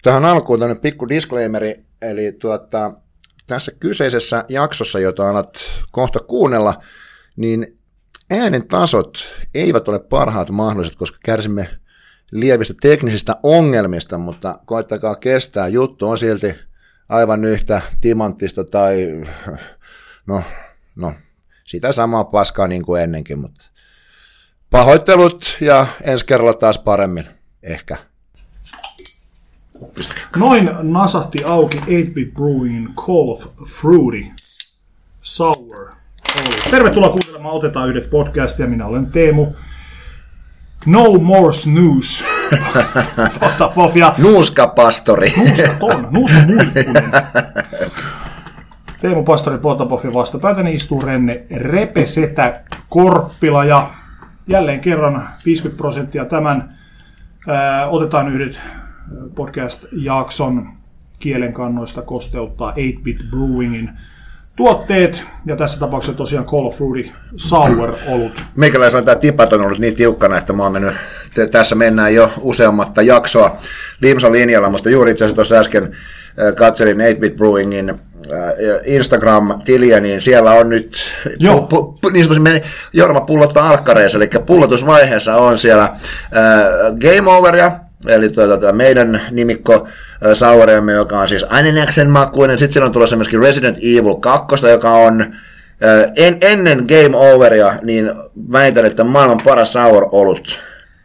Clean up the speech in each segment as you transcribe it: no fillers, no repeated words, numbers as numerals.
Tähän alkuun tämmöinen pikku disclaimeri, eli tässä kyseisessä jaksossa, jota alat kohta kuunnella, niin äänen tasot eivät ole parhaat mahdolliset, koska kärsimme lievistä teknisistä ongelmista, mutta koittakaa kestää. Juttu on silti aivan yhtä timanttista tai no sitä samaa paskaa niin kuin ennenkin, mutta pahoittelut ja ensi kerralla taas paremmin, ehkä. Noin nasahti auki 8-Bit Brewingin Call of Fruity Sour. Tervetuloa kuuntelemaan Otetaan yhdet podcastia. Minä olen Teemu. No more snooze. Nuuskapastori. Nuuska muikkunen. Teemu Pastori Potapov ja vastapäätäni istuu Renne Repesetä Korppila ja jälleen kerran 50% tämän Otetaan yhdet podcast-jakson kielenkannoista kosteuttaa 8-Bit Brewingin tuotteet, ja tässä tapauksessa tosiaan Call of Fruity Sour-olut. Meikäläisellä tämä tipat on ollut niin tiukkana, että mä oon mennyt, tässä mennään jo useammatta jaksoa Limsan linjalla, mutta juuri itse asiassa tuossa äsken katselin 8-Bit Brewingin Instagram-tiliä, niin siellä on nyt niin sanotusti Jorma pullottaa alkkareissa, eli pullotusvaiheessa on siellä Game Overia, eli meidän nimikko Sauremme, joka on siis ainenäksen makuinen. Sitten siellä on tulossa myöskin Resident Evil 2, joka on ennen Game Overia, niin väitän, että maailman paras sour-olut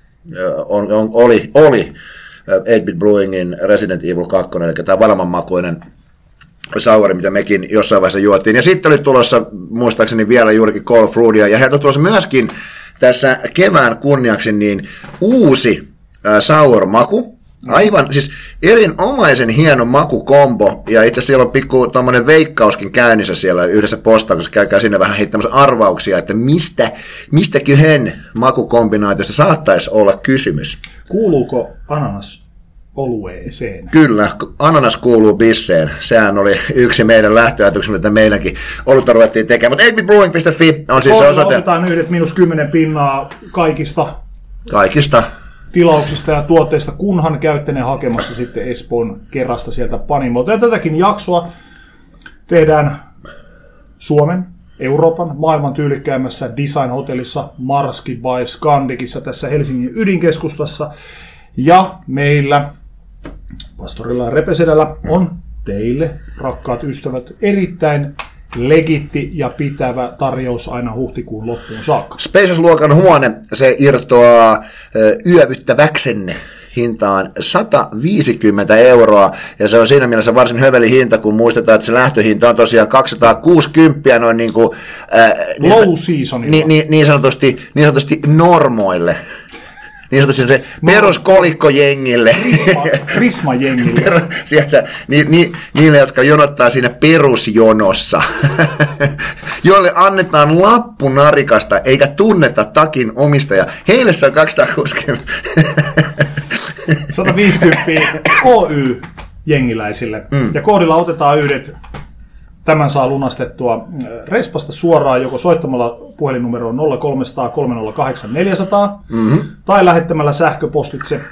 oli 8-Bit Brewingin Resident Evil 2, eli tämä valmanmakuinen sour, mitä mekin jossain vaiheessa juotiin. Ja sitten oli tulossa, muistaakseni vielä juurikin Call of Fruitya, ja heiltä on tulossa myöskin tässä kevään kunniaksi niin uusi sour-maku. Aivan, siis erinomaisen hieno makukombo, ja itse asiassa siellä on pikku tommonen veikkauskin käynnissä siellä yhdessä postauksessa, käykää sinne vähän heittämässä arvauksia, että mistäköhän makukombinaatiosta saattaisi olla kysymys. Kuuluuko ananas olueeseen? Kyllä, ananas kuuluu bisseen. Sehän oli yksi meidän lähtöajatuksemme, että meidänkin olutta ruvettiin tekemään, mutta 8bitbrewing.fi on siis se osoite. Otetaan yhdet -10% kaikista tilauksista ja tuotteista, kunhan käytte ne hakemassa sitten Espoon kerrasta sieltä Panimolta. Ja tätäkin jaksoa tehdään Suomen, Euroopan, maailman tyylikkäimmässä design-hotellissa Marski by Scandicissa tässä Helsingin ydinkeskustassa. Ja meillä pastorilla ja Repesedällä on teille, rakkaat ystävät, erittäin legitti ja pitävä tarjous aina huhtikuun loppuun saakka. Spacious-luokan huone, se irtoaa yövyttäväksenne hintaan 150 €, ja se on siinä mielessä varsin höveli hinta, kun muistetaan, että se lähtöhinta on tosiaan 260 noin niin kuin low seasonilla. Niin sanotusti normoille. Niin sanotusti se peruskolikkojengille. Prisma-jengille. Niille, jotka jonottaa siinä perusjonossa. Joille annetaan lappu narikasta, eikä tunneta takin omistaja. Heille se on 260. 150 Oy-jengiläisille. Ja koodilla otetaan yhdet. Tämän saa lunastettua Respasta suoraan joko soittamalla puhelinnumeroon 0300 308 400 tai lähettämällä sähköpostitse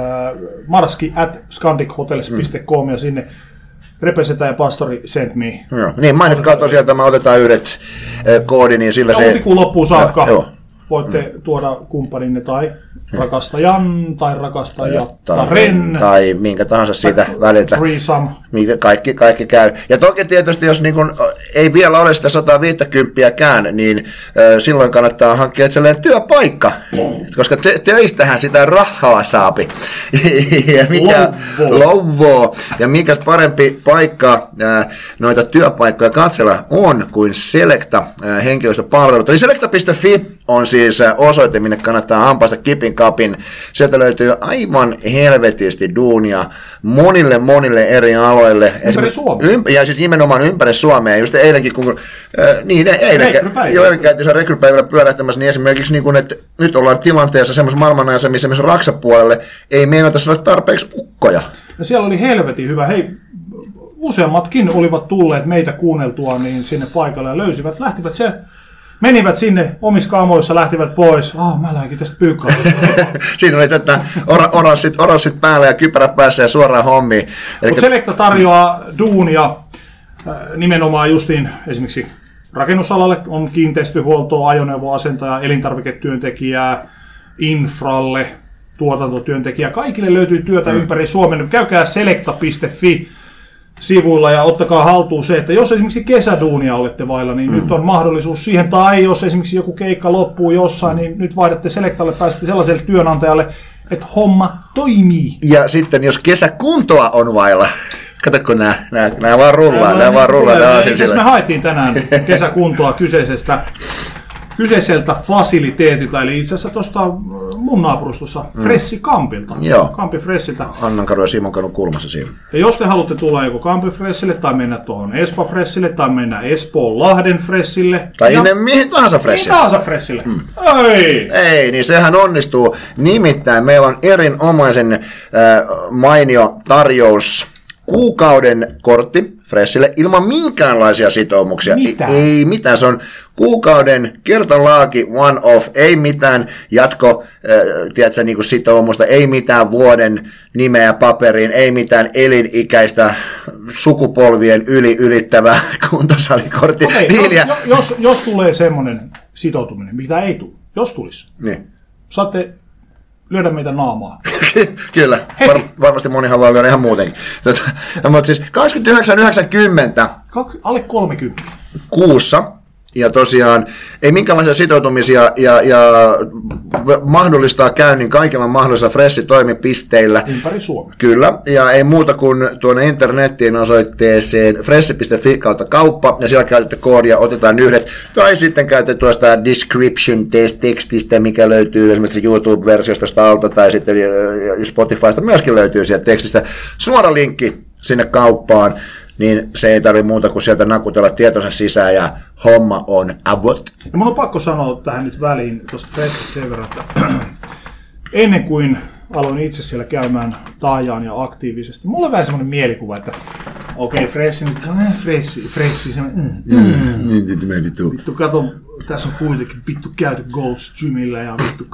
marski@scandichotels.com ja sinne Repesetä ja Pastori sent me. Joo. Niin, mainitkaa tosiaan tämä Otetaan yhdet koodi, niin sillä se... Huhtikuun loppuun saakka voitte tuoda kumppaninne tai rakastajan tai rakastajattaren. Tai minkä tahansa siitä väliltä. Kaikki käy. Ja toki tietysti, jos niin kun ei vielä ole sitä 150kään, niin silloin kannattaa hankkia itselleen työpaikka. Koska töistähän sitä rahaa saapi. Ja mikä lovoo. Ja mikäs parempi paikka noita työpaikkoja katsella on kuin Selecta henkilöstöpalvelut. Eli Selecta.fi on siis osoite, minne kannattaa ampaista kipin kapin. Sieltä löytyy aivan helvetisti duunia monille eri aloille. Ympäri Suomea. Ja siis nimenomaan ympäri Suomea. Just eilenkin, kun eilen käytiin rekrypäivällä pyörähtämässä, niin esimerkiksi niin kun, että nyt ollaan tilanteessa semmoisessa maailmanajassa, missä myös Raksa-puolelle ei meinata saada tarpeeksi ukkoja. Ja siellä oli helvetin hyvä. Hei, useammatkin olivat tulleet meitä kuunneltua niin sinne paikalle ja lähtivät se menivät sinne omissa kaamoissa, lähtivät pois. Mä lähdin tästä pyykkaan. Siinä oli oranssit päällä ja kypärä päässä ja suoraan hommiin. Mutta Selecta tarjoaa duunia nimenomaan justiin esimerkiksi rakennusalalle on kiinteistöhuoltoa, ajoneuvoasentaja, elintarviketyöntekijää, infralle, tuotantotyöntekijää. Kaikille löytyy työtä ympäri Suomen. Käykää selecta.fi sivuilla ja ottakaa haltuun se, että jos esimerkiksi kesäduunia olette vailla, niin nyt on mahdollisuus siihen. Tai jos esimerkiksi joku keikka loppuu jossain, niin nyt vaihdatte Selectalle, pääsette sellaiselle työnantajalle, että homma toimii. Ja sitten jos kesäkuntoa on vailla, kato kun nämä vaan rullaa. Me haettiin tänään kesäkuntoa kyseiseltä fasiliteetilta, eli itse asiassa tuosta mun naapurustossa Fressi Kampilta. Joo. Kampi Fressiltä. Annankadun ja Simonkadun kulmassa siinä. Ja jos te haluatte tulla joko Kampi Fressille tai mennä tuohon Espa Fressille tai mennä Espoon Lahden Fressille. Tai mihin tahansa Fressille. Ei, niin sehän onnistuu. Nimittäin meillä on erinomaisen mainio tarjous. Kuukauden kortti Fressille ilman minkäänlaisia sitoumuksia. Ei mitään, se on kuukauden kertalaaki one off, ei mitään niin kuin sitoumusta, ei mitään vuoden nimeä paperiin, ei mitään elinikäistä sukupolvien ylittävää kuntosalikortti. Okay, jos tulee semmoinen sitoutuminen, mitä ei tule, jos tulisi, niin saatte lyödä meitä naamaa. Kyllä, varmasti moni haluaa lyödä ihan muutenkin. Mutta siis 29,90 alle 30 kuussa, ja tosiaan ei minkäänlaisia sitoutumisia ja mahdollistaa käynnin kaikilla mahdollisilla Fresh-toimipisteillä. Ympäri Suomea. Kyllä, ja ei muuta kuin tuonne internettiin osoitteeseen fresh.fi/kauppa, ja siellä käytätte koodia, otetaan yhdet, tai sitten käytätte tuosta description-tekstistä, mikä löytyy esimerkiksi YouTube-versiosta alta, tai sitten Spotifysta myöskin löytyy sieltä tekstistä. Suora linkki sinne kauppaan, niin se ei tarvitse muuta kuin sieltä nakutella tietonsa sisään ja homma on avot. Ja mun on pakko sanoa tähän nyt väliin tuosta Freshistä sen verran, että ennen kuin aloin itse siellä käymään taajaan ja aktiivisesti, mulla on vähän semmoinen mielikuva, että okei, Fresh nyt, Fresh, vittu kato, tässä on kuitenkin vittu käyty Goldstreamilla ja vittu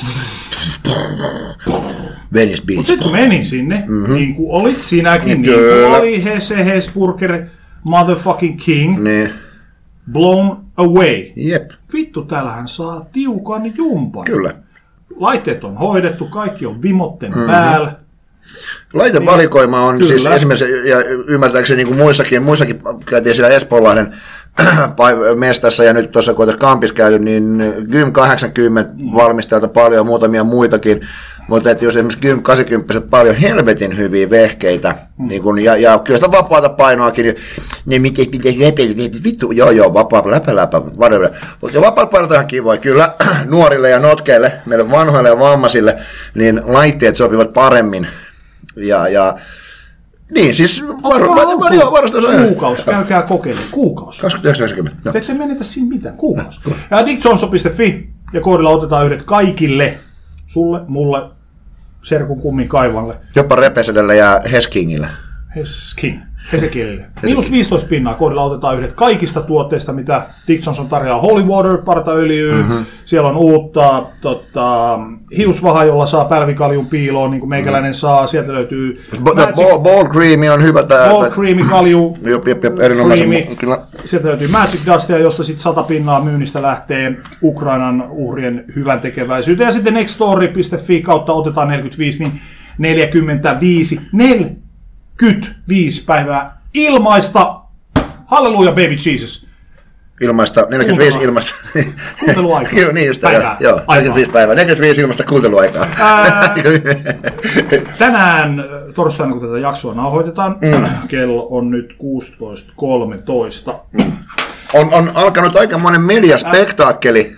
Venice Beach. Mutta sitten menin sinne, niin kuin olit sinäkin, niin kuin oli Hesburger Motherfucking King, Blown Away. Jep. Vittu, täällähän saa tiukan jumpan. Kyllä. Laitteet on hoidettu, kaikki on vimotten päällä. Laitevalikoima on kyllä. Siis esimerkiksi, ja ymmärtääkseni niin kuin muissakin käytiin siellä Espoonlahden mestassa ja nyt tuossa kun Kampissa käyty, niin Gym 80 valmistajalta paljon, muutamia muitakin, mutta että jos esimerkiksi Gym 80 paljon helvetin hyviä vehkeitä, niin kun, ja kyllä sitä vapaata painoakin, niin miten vittu, joo, vapaa läpä, mutta vapaat painot on ihan kivoja, kyllä nuorille ja notkeille, meille vanhoille ja vammaisille, niin laitteet sopivat paremmin, ja niin, siis varustus on. Kuukausi, käykää kokeilemaan. Kuukausi. 29,90. No. Te ette menetä siinä mitään. Kuukausi. Ja dickjohnson.fi ja koodilla otetaan yhdet kaikille. Sulle, mulle, serkun kummin kaivalle. Jopa Repesedelle ja Heskingille. Hesekielille. Miinus 15 pinnaa koodilla otetaan yhdet kaikista tuotteista, mitä Dick Johnson tarjoaa. Holy Water, partaöljyä, siellä on uutta hiusvaha, jolla saa pälvikaljun piiloon, niin kuin meikäläinen saa. Sieltä löytyy Ball Cream on hyvä. Ball Cream, kalju, erinomaisen. Sieltä löytyy Magic Dustia, josta sitten 100 pinnaa myynnistä lähtee Ukrainan uhrien hyvän tekeväisyyteen. Ja sitten nextstory.fi kautta otetaan 45, niin 45 päivää ilmaista. Halleluja, baby Jesus. Ilmaista, 45 ilmaista. Kuunteluaikaa. Joo, niin just joo, 45 päivää. 45 ilmaista kuunteluaikaa. Tänään torstaina, kun tätä jaksoa nauhoitetaan, kello on nyt 16.13. On alkanut aikamoinen mediaspektaakkeli.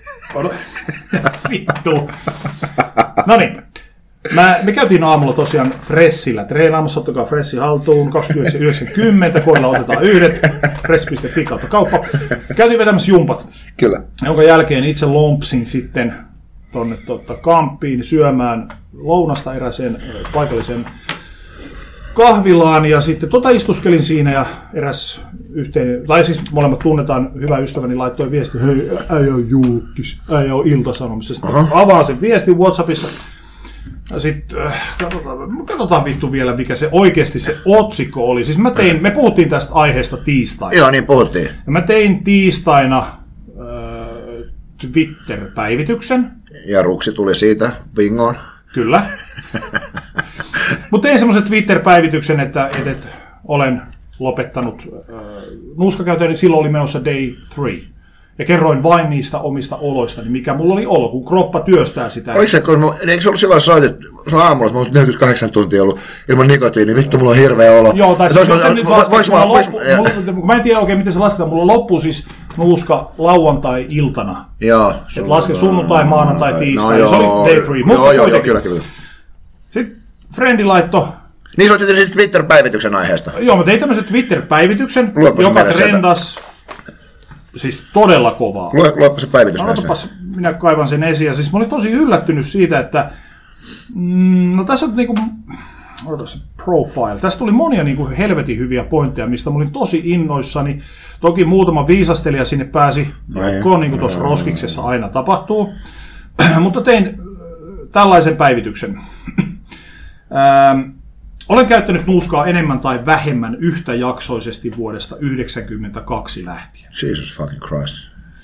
Vittu. Noniin. Me käytiin aamulla tosiaan Freshillä treenaamassa, ottakaa Freshi haltuun, 29,90, koilla otetaan yhdet, fresh.fi kautta kauppa. Käytiin vetämässä jumpat, kyllä. Jonka jälkeen itse lompsin sitten tuonne Kamppiin syömään lounasta eräseen paikallisen kahvilaan ja sitten istuskelin siinä ja eräs yhteinen, tai siis molemmat tunnetaan, hyvä ystäväni laittoi viesti, hei, äijä on julkis, äijä on Ilta-Sanomissa. Sitten avaan sen viestin WhatsAppissa ja sitten katsotaan vittu vielä, mikä se oikeasti se otsikko oli. Siis me puhuttiin tästä aiheesta tiistaina. Joo, niin puhuttiin. Ja mä tein tiistaina Twitter-päivityksen. Ja ruksi tuli siitä bingoon. Kyllä. Mutta tein semmoisen Twitter-päivityksen, että olen lopettanut nuuskakäytön, niin silloin oli menossa day 3. Ja kerroin vain niistä omista oloistani, mikä mulla oli olo, kun kroppa työstää sitä. Eikö se ollut silloin soitit, se on aamulla, että mä oon 48 tuntia ollut ilman nikotiinia, vittu mulla on hirveä olo. Joo, tai siis se nyt mä en tiedä oikein, miten se lasketaan, mulla loppuu siis nuuska lauantai-iltana. Joo. Et laske sunnuntai, maanantai, tiistai, se oli day 3. Joo, kyllä. Sitten frendi laittoi. Niin sä otit siis Twitter-päivityksen aiheesta. Joo, mä tein tämmöisen Twitter-päivityksen, joka trendas siis todella kovaa. Luepa se päivitys näissä. Minä kaivan sen esiin. Ja siis mä olin tosi yllättynyt siitä, että no tässä on niinku, profile. Tästä tuli monia niinku helvetin hyviä pointteja, mistä mä olin tosi innoissani. Toki muutama viisastelija sinne pääsi, niin kuin tuossa roskiksessa aina tapahtuu. Mutta tein tällaisen päivityksen. Olen käyttänyt nuuskaa enemmän tai vähemmän yhtäjaksoisesti vuodesta 1992 lähtien. Jesus fucking Christ.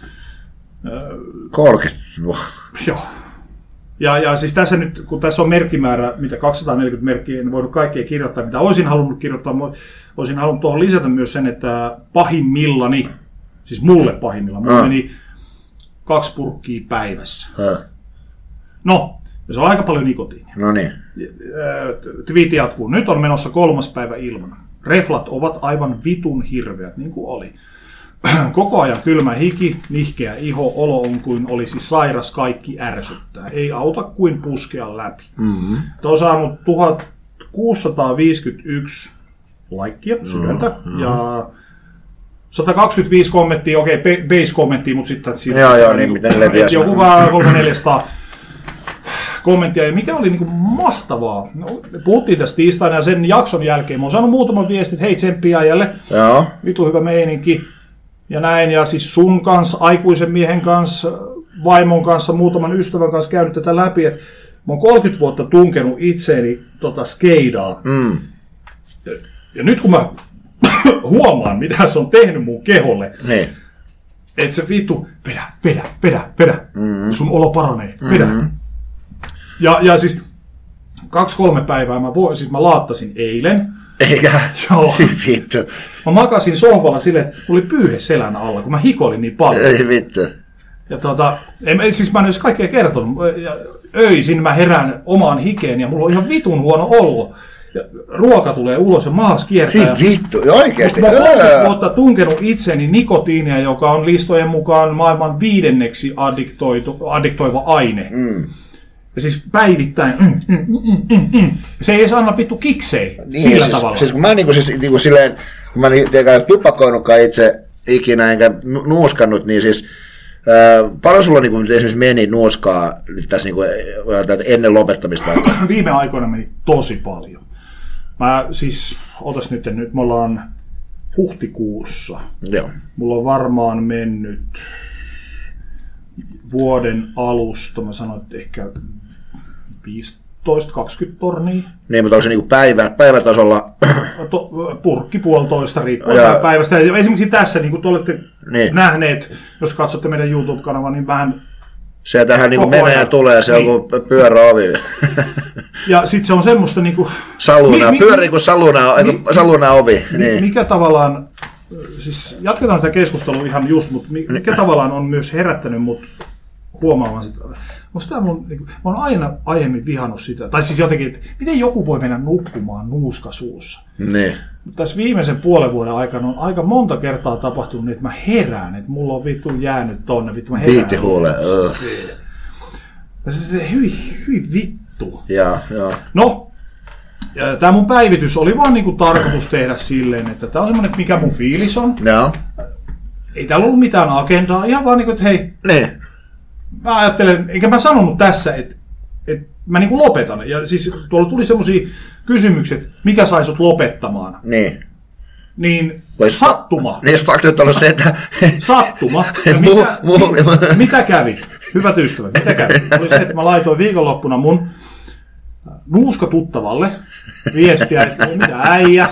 30. Joo. Ja siis tässä nyt, kun tässä on merkkimäärä, mitä 240 merkkiä, en voinut kaikkea kirjoittaa, mitä olisin halunnut kirjoittaa. Olisin halunnut tuohon lisätä myös sen, että pahimmillani, siis mulle pahimmillaan, mulla meni 2 purkkia päivässä. No, ja se on aika paljon nikotiinia. No niin. Twiitti jatkuu. Nyt on menossa 3. päivä ilmana. Reflat ovat aivan vitun hirveät, niin kuin oli. Koko ajan kylmä hiki, nihkeä iho, olo on kuin olisi sairas, kaikki ärsyttää. Ei auta kuin puskea läpi. Mm-hmm. Tuo on saanut 1651 laikkia, sydäntä, ja 125 kommenttia, okei, base-kommenttia, mutta sitten joo, niin miten leviäisi. Joku 300-400 kommenttia, ja mikä oli niin kuin mahtavaa. No, me puhuttiin tästä tiistaina, ja sen jakson jälkeen mä oon saanut muutaman viestin, että hei, tsemppiä äijälle, vitu hyvä meininki, ja näin, ja siis sun kanssa, aikuisen miehen kanssa, vaimon kanssa, muutaman ystävän kanssa käynyt tätä läpi, että mä oon 30 vuotta tunkenut itseeni skeidaa. Mm. Ja nyt kun mä huomaan, mitä se on tehnyt mun keholle, että se vittu, vedä, sun olo paranee, vedä. Ja siis 2-3 päivää mä laattasin eilen. Eikä? Joo. Vittu. Mä makasin sohvalla silleen, että mulla oli pyyhe selän alla, kun mä hikoilin niin paljon. Ei vittu. Ja siis mä en olisi kaikkea kertonut. Ja öisin mä herään omaan hikeen ja mulla on ihan vitun huono olo. Ja ruoka tulee ulos ja mahas kiertää. Hei vittu, oikeesti. Mä oon vuotta tunkenut itseni nikotiinia, joka on listojen mukaan maailman 5. addiktoiva aine. Mm. Ja siis päivittäin. Se ei edes anna vittu kiksei niin, sillä siis, tavalla. Siis kun mä niinku silleen, kun mä en tupakoinutkaan itse ikinä enkä nuuskannut, niin siis paljon sulla niinku esimerkiksi meni nuuskaa nyt tässä niinku, ennen lopettamista? Viime aikoina meni tosi paljon. Mä siis, nyt me ollaan huhtikuussa. Joo. Mulla on varmaan mennyt vuoden alusta, mä sanoin, että ehkä 15-20 tornia. Niin, mutta onko se niinku päivätasolla? Purkki 1,5 riippuen päivästä. Ja esimerkiksi tässä, niin kuin te olette nähneet, jos katsotte meidän YouTube-kanavaa, niin vähän se tähän niinku menee ja tulee, se on kuin pyöräovi. Ja sitten se on semmoista niinku saluna, pyörii kuin saluna ovi. Niin. Mikä tavallaan, siis jatketaan tätä keskustelua ihan just, mutta mikä tavallaan on myös herättänyt mut huomaamaan sitä. Mä oon aina aiemmin vihannut sitä, tai siis jotenkin, että miten joku voi mennä nukkumaan nuuska suussa. Niin. Mutta tässä viimeisen puolen vuoden aikana on aika monta kertaa tapahtunut, että mä herään, että mulla on vittu jäänyt tonne, vittu mä herään. Viittihuule, ja sitten, hyi vittu. Joo. No, tämä mun päivitys oli vaan niinku tarkoitus tehdä silleen, että tämä on semmoinen, että mikä mun fiilis on. Joo. Ei täällä ollut mitään agendaa, ihan vaan niinku, että hei. Niin. Mä ajattelen, enkä mä sanonut tässä, että mä niin kuin lopetan. Ja siis tuolla tuli semmoisia kysymyksiä, että mikä sai sut lopettamaan. Niin sattuma. Niin fakta on ollut se, että... Sattuma. Mitä kävi? Hyvät ystävät, mitä kävi? Oli se, että mä laitoin viikonloppuna mun nuuskatuttavalle viestiä, että mitä äijä,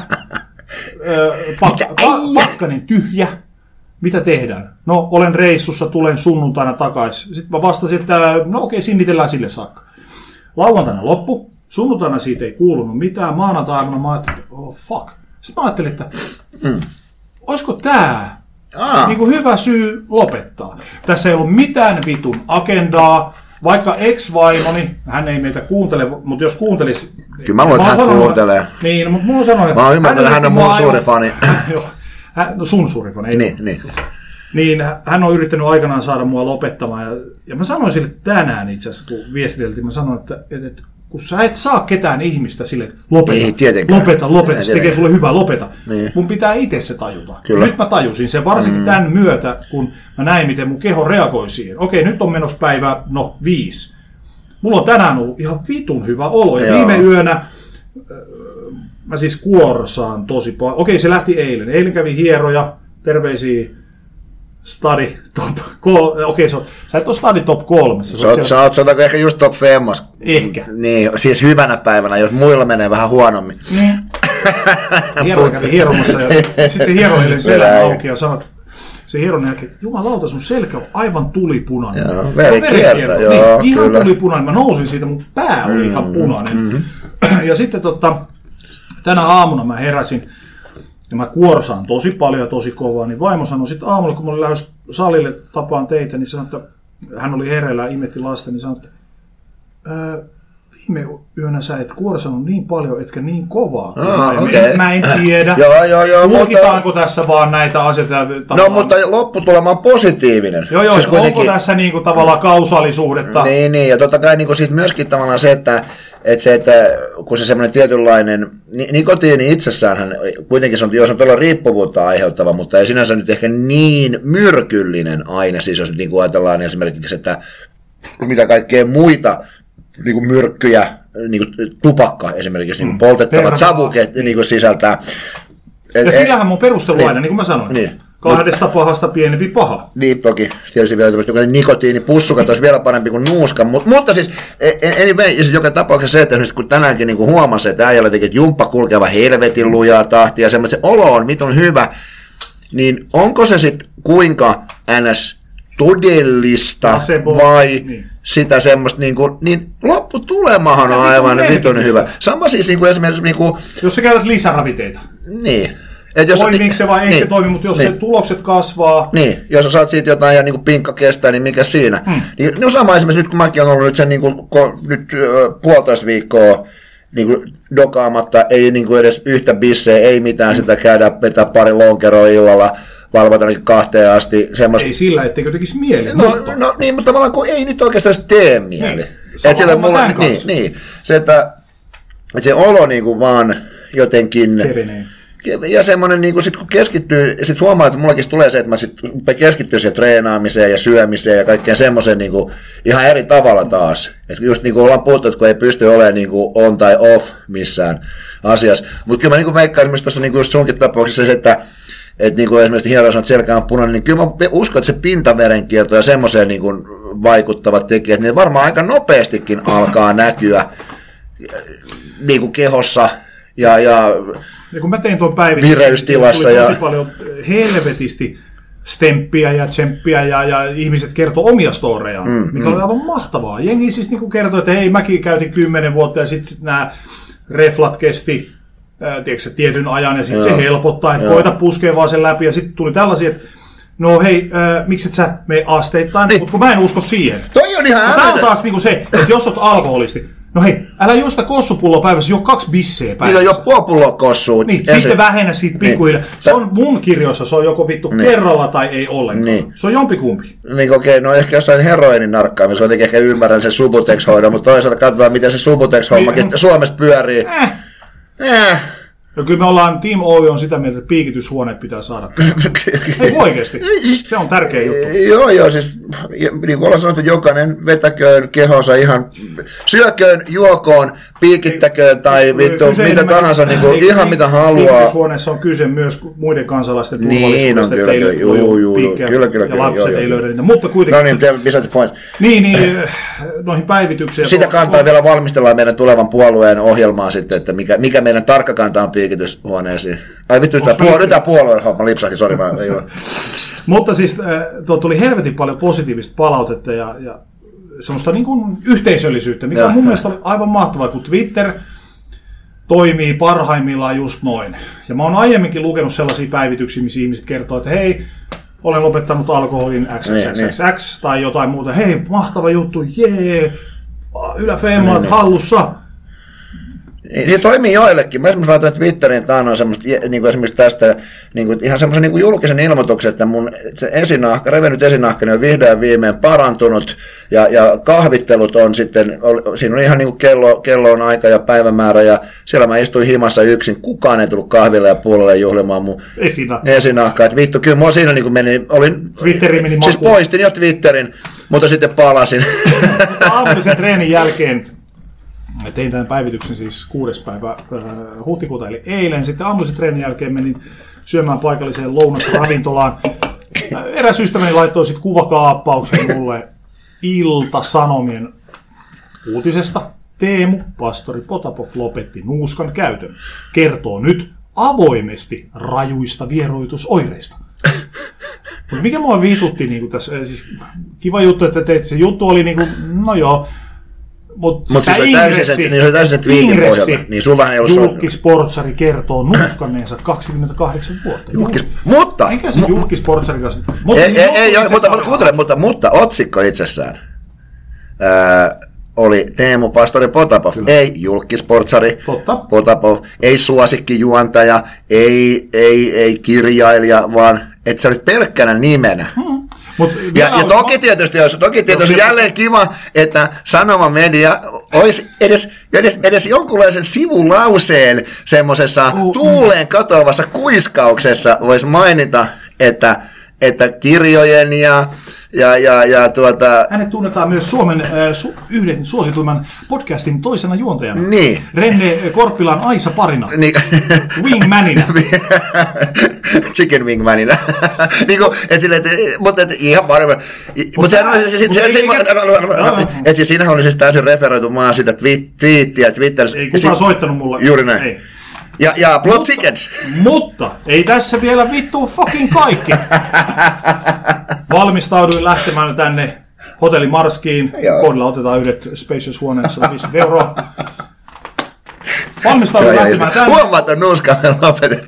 pakkanen tyhjä, mitä tehdään? No, olen reissussa, tulen sunnuntaina takaisin. Sitten mä vastasin, että no okei, sinnitellään sille saakka. Lauantaina loppu, sunnuntaina siitä ei kuulunut mitään, maanantaina mä ajattelin, että oh fuck. Sitten mä ajattelin, että olisiko tää niin kuin hyvä syy lopettaa. Tässä ei ollut mitään vitun agendaa, vaikka ex-vaimoni, hän ei meitä kuuntele, mutta jos kuuntelisi... Kyllä mä luulen, että hän kuuntelee. Niin, mutta mulla on sanonut, että... Mä oon ymmärtänyt, että hän on mun suuri fani. Joo, no sun suuri fani, ei niin. Niin, hän on yrittänyt aikanaan saada mua lopettamaan. Ja mä sanoin sille tänään itse asiassa, kun viestiteltiin, mä sanoin, että kun sä et saa ketään ihmistä sille, että lopeta, se tekee sulle hyvää, lopeta. Niin. Mun pitää itse se tajuta. Nyt mä tajusin sen, varsinkin tämän myötä, kun mä näin, miten mun keho reagoi siihen. Okei, nyt on menossa päivä, 5. Mulla on tänään ollut ihan vitun hyvä olo. Ja viime yönä mä siis kuorsaan tosi paljon. Okei, se lähti eilen. Eilen kävi hieroja, terveisiä Study top 3. Okei, sä et ole Study top 3. Sä oot sanotaanko ehkä just top 5. Ehkä. Niin, siis hyvänä päivänä, jos muilla menee vähän huonommin. Niin. Hiero kävi hieromassa ja sitten hiero eilen selän auki ja sanoi, se hieron jälkeen, jumalauta, sun selkä on aivan tulipunainen. Joo, verikiertä, joo, niin, ihan tulipunainen. Mä nousin siitä, mutta pää oli ihan punainen. Ja sitten tänä aamuna mä heräsin, ja mä kuorsaan tosi paljon ja tosi kovaa, niin vaimo sanoi sitten aamulla, kun mä olin lähdössä salille tapaan teitä, niin sanoi, että hän oli hereillä ja imetti lasta, niin sanoi, että viime yönä sä et kuorsannut niin paljon, etkä niin kovaa. Mä en tiedä. Tulkitaanko tässä vaan näitä asioita? No, mutta lopputulema on positiivinen. Joo, siis kuitenkin... onko tässä niinku tavallaan kausaalisuudetta? Niin, ja totta kai niinku siis myöskin tavallaan se, että kun se semmoinen tietynlainen, nikotiini itsessäänhän kuitenkin se on todella riippuvuutta aiheuttava, mutta ei sinänsä nyt ehkä niin myrkyllinen aine, siis jos niin kuin ajatellaan esimerkiksi, että mitä kaikkea muita niin kuin myrkkyjä, niin kuin tupakka esimerkiksi, niin kuin poltettavat savuket niin kuin sisältää. Ja sillähän mun perustelu aina, niin kuin mä sanoin. Niin. 2 pahasta pienempi paha. Niin, toki. Tietysti vielä tämmöistä nikotiinipussukat olisi vielä parempi kuin nuuska. Mutta siis, anyway, siis joka tapauksessa se, että kun tänäänkin niin huomasi, että äijällä teki jumppa kulkeva helvetin lujaa tahtia, ja se olo on mitun hyvä, niin onko se sitten kuinka ns. Todellista vai sitä semmoista, niin lopputulemahan on aivan vitun hyvä. Sama siis niin kuin esimerkiksi... Niin kuin, jos sä käytät lisäraviteita. Niin. Toimiiko se vai ei se toimi, mutta jos se tulokset kasvaa... Niin, jos sä saat siitä jotain ja niin kuin pinkka kestää, niin mikä siinä? Niin, no sama esimerkiksi nyt, kun mäkin olen ollut nyt sen niin kuin, nyt 1,5 viikkoa niin kuin dokaamatta, ei niin kuin edes yhtä bisseä, ei mitään sitä käydä, vetää pari lonkeroa illalla, valvota 2 asti. Ei sillä, etteikö tekisi mieli. No niin, mutta tavallaan kun ei nyt oikeastaan tee mieli. Niin, se, että se olo niin kuin vaan jotenkin... Kevenee. Ja semmoinen, niin sit kun keskittyy, sit huomaa, että mullakin tulee se, että mä sit keskittyy siihen treenaamiseen ja syömiseen ja kaikkeen semmoiseen niin ihan eri tavalla taas. Että just niin kuin ollaan puhuttu, että kun ei pysty olemaan niin kuin on tai off missään asiassa. Mutta kyllä mä niin veikkaan esimerkiksi tuossa niin just sunkin tapauksessa se, että niin kuin esimerkiksi hieroja sanoo, että selkä on punainen, niin kyllä mä uskon, että se pintaverenkierto ja semmoiseen niin kuin vaikuttavat tekijät, niin varmaan aika nopeastikin alkaa näkyä niin kuin kehossa ja kun mä tein tuon päivityksen, vireystilassa tuli tosi paljon helvetisti stemppiä ja tsemppiä ja ihmiset kertoo omia storejaan, mikä oli aivan mahtavaa. Jengi siis niin kertoi, että hei, mäkin käytin 10 vuotta ja sitten nämä reflat kesti tietyn ajan ja sitten se helpottaa, että koita puskea vaan sen läpi ja sitten tuli tällaisia, että no hei, miksi et sä mene asteittain, mutta kun mä en usko siihen. Toi on ihan tämä on taas niin se, että jos oot alkoholisti, no hei, älä juosta kossupulloa päivässä, juo 2 bisseä päivässä. Niin, jo puoli pulloa kossua. Niin, sitten vähennä siitä pikkuhiljaa. Niin. Se on mun kirjoissa, se on joko vittu kerralla tai ei ollenkaan. Niin. Se on jompikumpi. Niin okei, no ehkä jossain heroinin narkkaamissa, jotenkin ehkä ymmärrän sen Subutex-hoidon, mutta toisaalta katsotaan, miten se Subutex-hommakin Suomessa pyörii. Ja kyllä me ollaan, Team Ovi on sitä mieltä, että piikityshuoneet pitää saada. Ei oikeasti. Se on tärkeä juttu. Joo, siis niin kuin ollaan sanottu, jokainen vetäköön kehonsa ihan, syököön, juokoon, piikittäköön tai vittu, mitä tahansa, niin kuin, ihan mitä haluaa. Piikityshuoneessa on kyse myös muiden kansalaisten turvallisuudesta, että teille kyllä, ja lapset ei löydä niitä. Mutta kuitenkin. No niin, beside the point. Niin, noihin päivityksiin. Sitä kantaa vielä valmistellaan meidän tulevan puolueen ohjelmaa sitten, että mikä meidän tarkka kanta on piikityshuoneisiin. Ai vittu, tämä puolueen homma lipsahti, sori vaan. Mutta siis tuli helvetin paljon positiivista palautetta ja semmoista niin kuin yhteisöllisyyttä, mikä mun mielestä oli aivan mahtavaa, kun Twitter toimii parhaimmillaan just noin. Ja mä oon aiemminkin lukenut sellaisia päivityksiä, missä ihmiset kertoo, että hei, olen lopettanut alkoholin XXXX tai jotain muuta. Hei, mahtava juttu, jee, yläfemmat hallussa. Se toimii joillekin. Mä esimerkiksi laitoin Twitteriin taannoin niin esimerkiksi tästä niin ihan semmoisen niin julkisen ilmoituksen, että mun revennyt esinahkani on vihdoin viimein parantunut ja kahvittelut on sitten, siinä on ihan niin kuin kello on aika ja päivämäärä ja siellä mä istuin himassa yksin. Kukaan ei tullut kahville ja puolelle juhlimaan mun esinahkaa. Että vittu, kyllä mä siinä niin kuin Twitteri meni siis poistin jo Twitterin, mutta sitten palasin. Aamullisen treenin jälkeen tein tämän päivityksen siis 6. päivä huhtikuuta, eli eilen. Sitten aamullisen treenin jälkeen menin syömään paikalliseen lounasravintolaan. Eräs ystäväni laittoi sitten kuvakaappauksen mulle Ilta-Sanomien uutisesta. Teemu, pastori Potapov lopetti nuuskan käytön. Kertoo nyt avoimesti rajuista vieroitusoireista. Mutta mikä mua viitutti niin tässä, siis kiva juttu, että teitte se juttu oli niin kuin, no joo, mutta se oli täysin twiitin pohjalta. Niin sullahan ei ollut julkisportsari kertoo nuuskanneensa 28 vuotta. Mutta eikä se julkisportsari kanssa. Mutta otsikko itsessään oli Teemu Pastori Potapov. Kyllä. Ei julkisportsari Potapov, ei suosikkijuontaja, ei kirjailija, vaan että sä olit pelkkänä nimenä. Ja toki tietysti jälleen kiva, että Sanoma-media olisi edes jonkunlaisen sivulauseen semmoisessa tuuleen katoavassa kuiskauksessa voisi mainita, että kirjojen ja hänet tunnetaan myös Suomen yhden suosituimman podcastin toisena juontajana. Niin. Renne Korppilan Aisa parina. Niin. Wingmanina. Chicken wingmanina. Mutta ihan varmaan. Mutta siinähän oli siis täysin referoitu vaan sitä twiittiä. Ei kukaan soittanut mulle. Juuri näin. Ei. Ja plot tickets. Mutta ei tässä vielä vittu fucking kaikki. Valmistauduin lähtemään tänne Hotelli Marskiin. Koodilla otetaan yhdet spacious-huoneessa 50 €. Valmistauduin lähtemään tänne. Huomaat, että nuuskaa on lopetettu.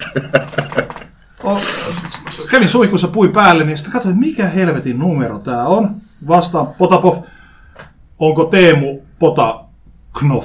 Kävin suihkussa pui päälle, niin sitten katsoin, mikä helvetin numero tää on. Vastaan Potapov. Onko Teemu Potaknov?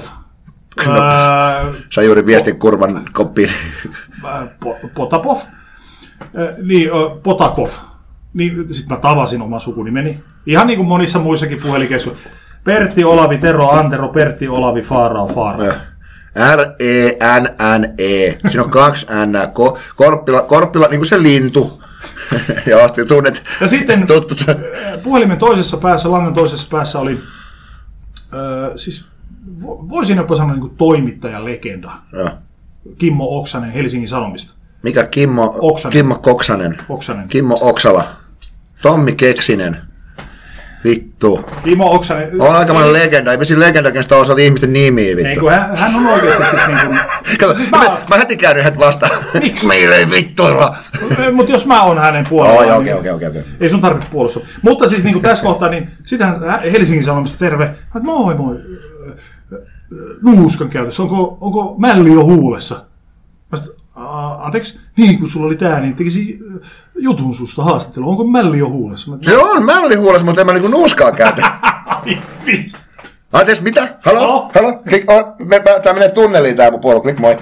Sä juuri viestin kurvan koppiin. Potapov. Niin, Potakov. Niin, sitten mä tavasin oman sukunimeni. Ihan niin kuin monissa muissakin puhelikeskusteluissa. Pertti Olavi Tero Antero Pertti Olavi Faarao Faarao. R-E-N-N-E. Siinä on 2 N. Korppila, niin kuin se lintu. Joo, tunnet. Ja sitten puhelimen toisessa päässä, langan toisessa päässä oli, siis voisin jopa sanoa niin kuin toimittajalegenda. Kimmo Oksanen Helsingin Sanomista. Mikä Kimmo Oksanen? Kimmo Oksala. Tommi Keksinen. Vittu. Kimmo Oksanen. On aikamoinen legenda. Ei vissiin legendakin sitä osaa ihmisten nimiä, vittu. Ei, kun hän on oikeasti siis niin kuin... Kato, siis mä heti käyn heti vastaan. Miksi? Meillä ei vittuilla. Mutta jos mä oon hänen puolellaan... Okei. Ei sun tarvitse puolustaa. Mutta siis niin kuin tässä kohtaa, niin sitähän Helsingin Sanomista terve. Moi. Nuuskan käytössä. Onko mälli jo huulessa? Anteeksi, niin kun sulla oli tää, niin tekisi jutun susta haastattelua. Onko mälli jo huulessa? Se on mälli huulessa, mutta en mä niinku nuuskaa käytä. Anteeksi, mitä? Halo? Tää menee tunneliin tää mun puolella. Klik, moi.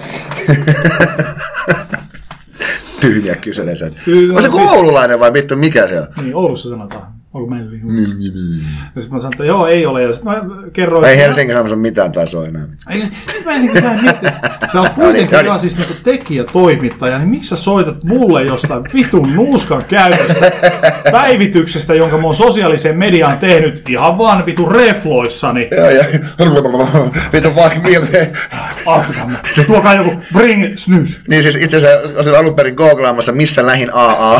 Tyhmiä kyselee sen. On se koululainen vai vittu, mikä se on? Niin, Oulussa sanotaan. Onko meillä lihuus? Ja sitten mä sanoin, että joo, ei ole. Ja sitten mä kerroin... Ei Helsingin Sanomassa mitään tasoa enää. Sitten mä en niin mitään miettiä. Sä oot kuitenkin ihan siis niin tekijä, toimittaja, niin miksi sä soitat mulle jostain vitun nuuskan käytöstä, päivityksestä, jonka mä oon sosiaaliseen mediaan tehnyt ihan vaan vitun refloissani. Vitun vaan mieleen. Tuokaa joku bring snooze. Niin siis itse asiassa olin alun perin googlaamassa, missä lähin AA.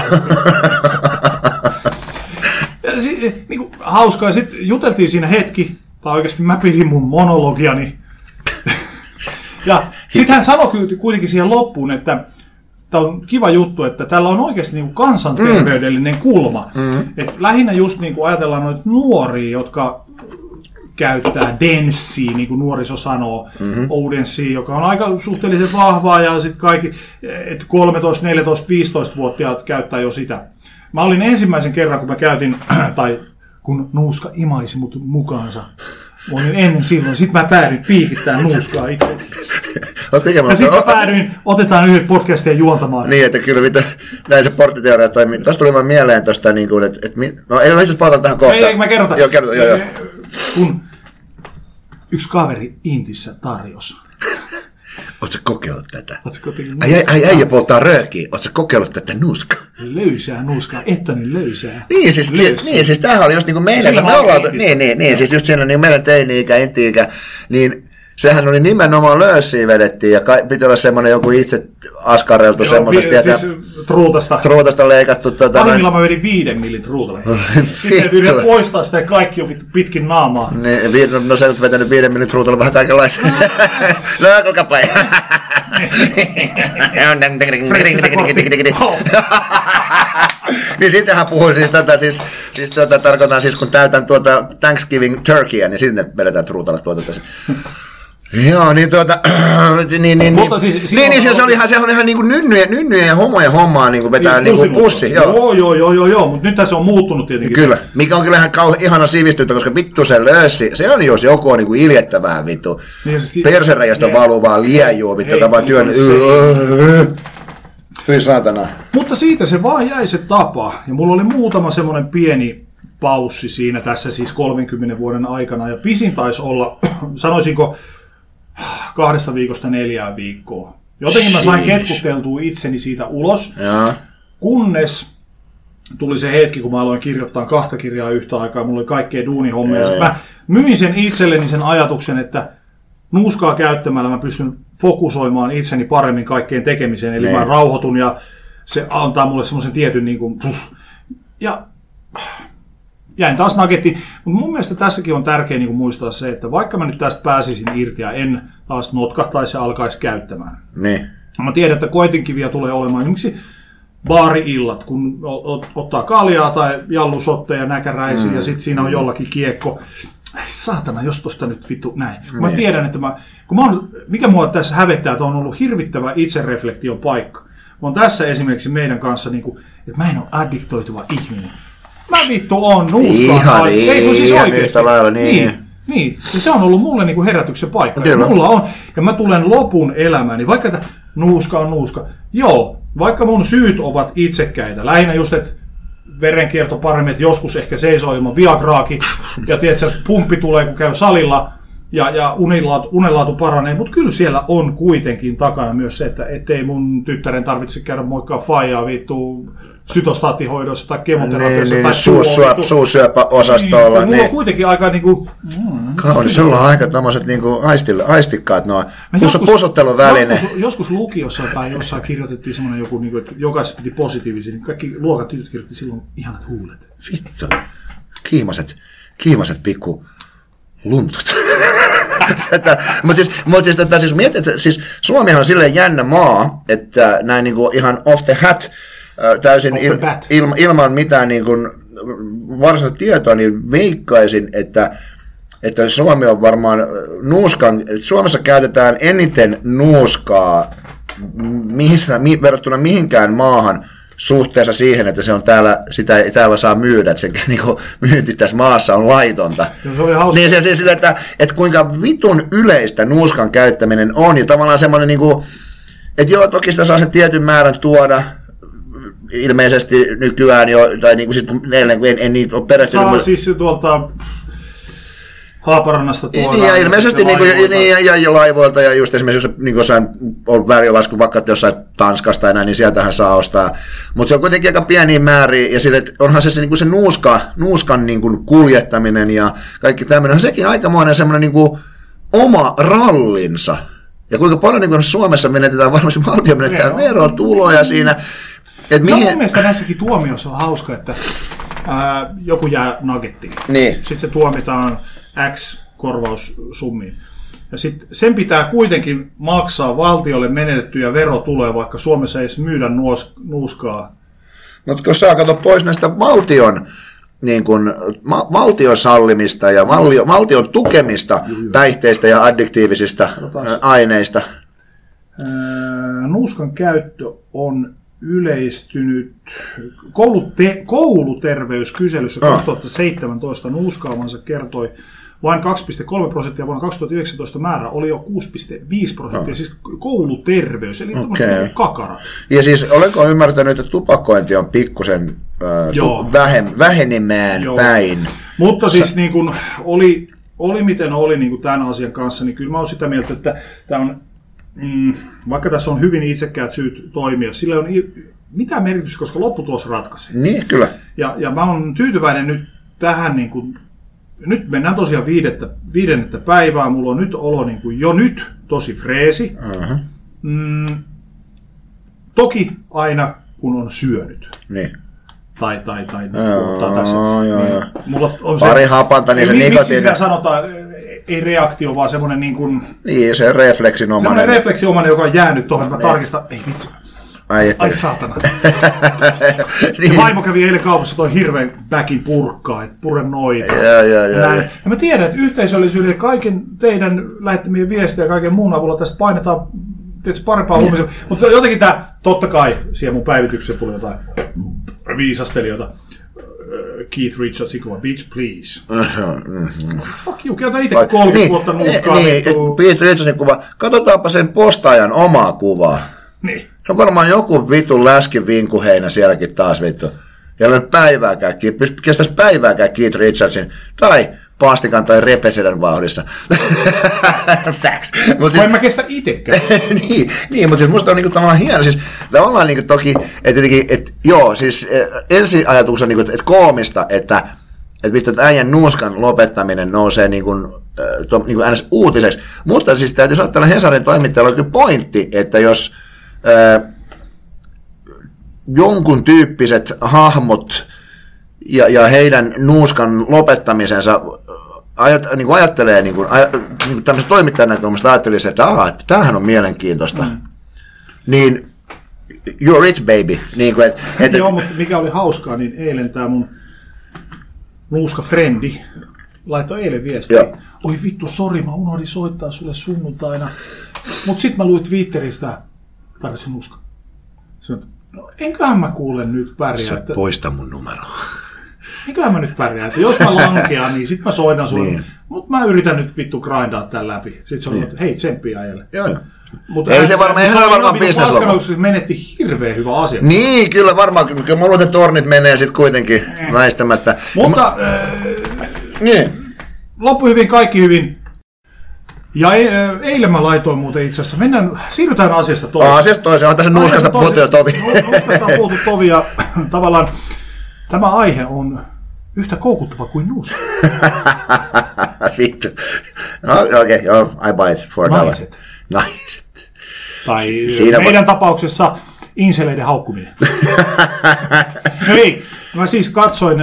Niin hauskaa. Ja sitten juteltiin siinä hetki, tai oikeasti mä pidin mun monologiani. Ja sitten hän sanoi kuitenkin siihen loppuun, että tämä on kiva juttu, että tällä on oikeasti niin kuin kansanterveydellinen kulma. Et lähinnä just niin kuin ajatellaan noita nuoria, jotka käyttää denssiä, niin kuin nuoriso sanoo, oudenssiä, joka on aika suhteellisen vahvaa, ja sitten kaikki, että 13, 14, 15-vuotiaat käyttää jo sitä. Mä olin ensimmäisen kerran, kun mä käytin, tai kun nuuska imaisi mut mukaansa. Mä olin ennen silloin, sit mä päädyin piikittämään nuuskaa itse. Ja sit mä päädyin, otetaan yhden podcastia juontamaan. Niin, että kyllä näin se porttiteoria toimii. Tuosta tuli vaan mieleen tuosta, että no ei ole itse palataan tähän kohtaan. Ei, mä kerrotaan. Joo, kerrotaan, joo. Kun yksi kaveri Intissä tarjosi. Ootko kokeillut tätä? Äijä polttaa röökiä. Ootko kokeillut tätä nuuskaa? Löysää nuuskaa, Ettonin löysää. Niin, siis tämähän oli just niin kuin meidän, siis just siinä niin meidän teini-ikä, inti-ikä, niin sehän oli nimenomaan löyssiä vedettiin ja piti olla semmoinen joku itse askareltu semmoisesta. Siis truutasta leikattu. Pahimmilla mä vedin 5 millin truutalle. Sitten yritän poistaa sitä ja kaikki on pitkin naamaa. No sä oot vetänyt 5 millin truutalle vähän kaikenlaista. Löökolka päin. Niin sittenhän puhuin siis tätä, tarkoitan siis kun täytän tuota Thanksgiving turkeyä, niin sitten vedetään truutalle tuota tässä. Joo, niin Mutta siis se on ihan niinku nynnyjen ja homojen hommaa niinku vetää niinku pussi. Joo, mutta nyt tässä on muuttunut tietenkin. Kyllä, mikä on kyllä ihan ihana sivistystä, koska vittu se löyssi, se on jos joku on niinku iljettävää vittu. Persereiästä valuvaa liejuu vittu, joka vaan työn. Hyi saatana. Mutta siitä se vaan jäi se tapa, ja mulla oli muutama semmoinen pieni paussi siinä tässä siis 30 vuoden aikana, ja pisin taisi olla, sanoisinko, 2 viikosta 4 viikkoa. Jotenkin mä sain ketkuteltua itseni siitä ulos, kunnes tuli se hetki, kun mä aloin kirjoittaa 2 kirjaa yhtä aikaa, mulla oli kaikkea duunihommia. Mä myin sen itselleni sen ajatuksen, että nuuskaa käyttämällä mä pystyn fokusoimaan itseni paremmin kaikkeen tekemiseen, eli mä rauhoitun ja se antaa mulle semmoisen tietyn niin kuin, ja jäin taas nagettiin, mutta mun mielestä tässäkin on tärkeää niin kuin muistaa se, että vaikka mä nyt tästä pääsisin irti ja en taas notkahtaisi ja alkaisi käyttämään. Ne. Mä tiedän, että koetinkiviä tulee olemaan esimerkiksi baari-illat, kun ottaa kaljaa tai jallusotteja näkäräisiä ja sitten siinä on jollakin kiekko. Saatana, jos tosta nyt vittu näin. Mä tiedän, että mikä mua tässä hävettää, että on ollut hirvittävä itsereflektion paikka. Mä oon tässä esimerkiksi meidän kanssa, niin kuin, että mä en ole addiktoituva ihminen. Mä vittu on nuuskaan. Ei kun siis oikeesti. Niin. Ja se on ollut mulle niin kuin herätyksen paikka. Mulla on. Ja mä tulen lopun elämäni, vaikka että nuuska on nuuska. Joo, vaikka mun syyt ovat itsekkäitä. Lähinnä just, että verenkierto paremmin, että joskus ehkä seisoo ilman Viagraakin. Ja tiedätkö, pumppi tulee, kun käy salilla. Ja unenlaatu paranee, mutta kyllä siellä on kuitenkin takana myös se, että ettei mun tyttären tarvitse käydä moikkaa faijaa vittu sytostaattihoidossa tai kemoterapiassa tai suusyöpäosastolla. Niin, mulla on kuitenkin aika niinku... Kaunis, sulla on aika tämmöiset niinku aistikkaat nuo pusutteluväline. Joskus lukiossa tai jossain kirjoitettiin semmoinen joku, niinku, että jokaisessa piti positiivisia, niin kaikki luokat tytöt kirjoitti silloin ihanat huulet. Vittu, kiimaset pikku luntut. Mutta siis mietit, että siis Suomihan on silleen jännä maa, että näin niinku ihan off the hat, täysin ilman mitään niinku varsinaista tietoa, niin veikkaisin, että Suomi on varmaan Suomessa käytetään eniten nuuskaa verrattuna mihinkään maahan suhteessa siihen, että se on sitä ei täällä saa myydä, että se niinku, myynti tässä maassa on laitonta. Niin se siis sille, että kuinka vitun yleistä nuuskan käyttäminen on, ja tavallaan semmoinen, niinku, että joo, toki sitä saa sen tietyn määrän tuoda ilmeisesti nykyään jo, tai niin kuin sitten en niitä ole perehtynyt. Saa siis tuolta Haaparannasta tuodaan. Niin, ja ilmeisesti ja laivoilta, ja just esimerkiksi jos niin jossain on välilasku vaikka jossain Tanskasta ja näin, niin sieltähän saa ostaa. Mutta se on kuitenkin aika pieniä määriä, ja sille, onhan se, niin kuin se nuuskan niin kuin kuljettaminen ja kaikki tämmöinen, on sekin aikamoinen semmoinen niin kuin oma rallinsa. Ja kuinka paljon niin kuin Suomessa menetetään, varmasti valtio menetetään verotuloja siinä. Se on mun mielestä näissäkin tuomioissa on hauska, että joku jää nuggettiin. Niin. Sitten se tuomitaan X korvaussummiin. Ja sitten sen pitää kuitenkin maksaa valtiolle menetettyjä verotuloja, vaikka Suomessa ei edes myydä nuuskaa. Mutta kun saa katsoa pois näistä valtion sallimista ja valtion tukemista päihteistä ja addiktiivisista aineista. Nuuskan käyttö on yleistynyt kouluterveyskyselyssä 2017 nuuskaavansa kertoi vain 2,3%, vuonna 2019 määrä oli jo 6,5%, siis kouluterveys, eli kakara. Ja siis olenko ymmärtänyt, että tupakointi on pikkusen vähenemään päin? Mutta siis niin kuin oli miten oli niin kuin tämän asian kanssa, niin kyllä mä olen sitä mieltä, että tämä on, vaikka tässä on hyvin itsekkäät syyt toimia, sillä on mitään merkitystä, koska lopputulos ratkaisee. Niin, kyllä. Ja mä oon tyytyväinen nyt tähän, niin kuin, nyt mennään tosiaan 5. päivää, mulla on nyt olo niin kuin jo nyt tosi freesi. Uh-huh. Toki aina, kun on syönyt. Niin. Tai ottaa tässä. Joo. Mulla on pari hapanta, niin se nikotiini. Miksi sitä sanotaan, ei reaktio, vaan semmoinen niin kuin... Niin, se refleksinomainen. Semmoinen refleksinomainen, joka on jäänyt tuohon, että mä tarkistan, ei vitsi. Ai saatana. Niin. Vaimo kävi eilen kaupassa toi hirveän backin purkkaa, että pure noita. Ja mä tiedän, että yhteisöllisyydelle kaiken teidän lähettämien viestejä ja kaiken muun avulla tästä painetaan tietysti parempaa huomioon. Mutta jotenkin tämä, totta kai, siihen mun päivitykseen tuli jotain viisastelijoita. Keith Richards, bitch please. Fuck you, käytä itse 30 vuotta nuuskaa. Niin, Keith Richardsin kuva. Katsotaanpa sen postaajan omaa kuvaa. Niin. Se on varmaan joku vitun läskin vinkuheinä sielläkin taas vittu. Ja ei päivääkään, kestäisi päivääkään Keith Richardsin tai Paastikan tai Repesedän vauhdissa. Facts. Vai mä kestä itsekään. niin, mutta siis musta on niinku tavallaan hieno. Siis tavallaan niinku toki, että joo, siis ensi ajatuksena niinku, että koomista, että vittu, että äijän nuuskan lopettaminen nousee niinku äänes uutiseksi. Mutta siis täytyy sanoa, että tällä Hesarin toimittajalla on kyllä pointti, että jos jonkun tyyppiset hahmot ja heidän nuuskan lopettamisensa ajattelee tämmöisen toimittajan näkökulmasta ajattelisi, että tämähän on mielenkiintoista. Niin you're it, baby. Joo, mutta mikä oli hauskaa, niin eilen tämä mun nuuska-frendi laittoi eilen viestiä. Oi vittu, sori, mä unohdin soittaa sulle sunnuntaina. Mut sit mä luin Twitteristä, tarvitsen nuuska. No enköhän mä kuule nyt pärjää. Sä poista mun numero. Enköhän mä nyt pärjää, että jos mä lankean, niin sit mä soitan sulle. Niin. Mut mä yritän nyt vittu grindaa tän läpi. Sit se on, että hei, tsemppiä äijälle. Joo. Ei se varmaan business menetti hirveän hyvä asia. Niin, kyllä varmaan. Kyllä mä luulen, että tornit menee sit kuitenkin väistämättä. Mutta loppu hyvin, kaikki hyvin. Ja eilen mä laitoin muuten itse asiassa. Siirrytään asiasta toiseen. Asiasta toiseen. On tässä nuuskasta puhuttu jo tovi. Nuuskasta on puhuttu tovi ja tavallaan tämä aihe on yhtä koukuttava kuin nuuska. Vittu. Okei, I buy it for Naiset. Tai meidän tapauksessa inseleiden haukkuminen. Hei, mä siis katsoin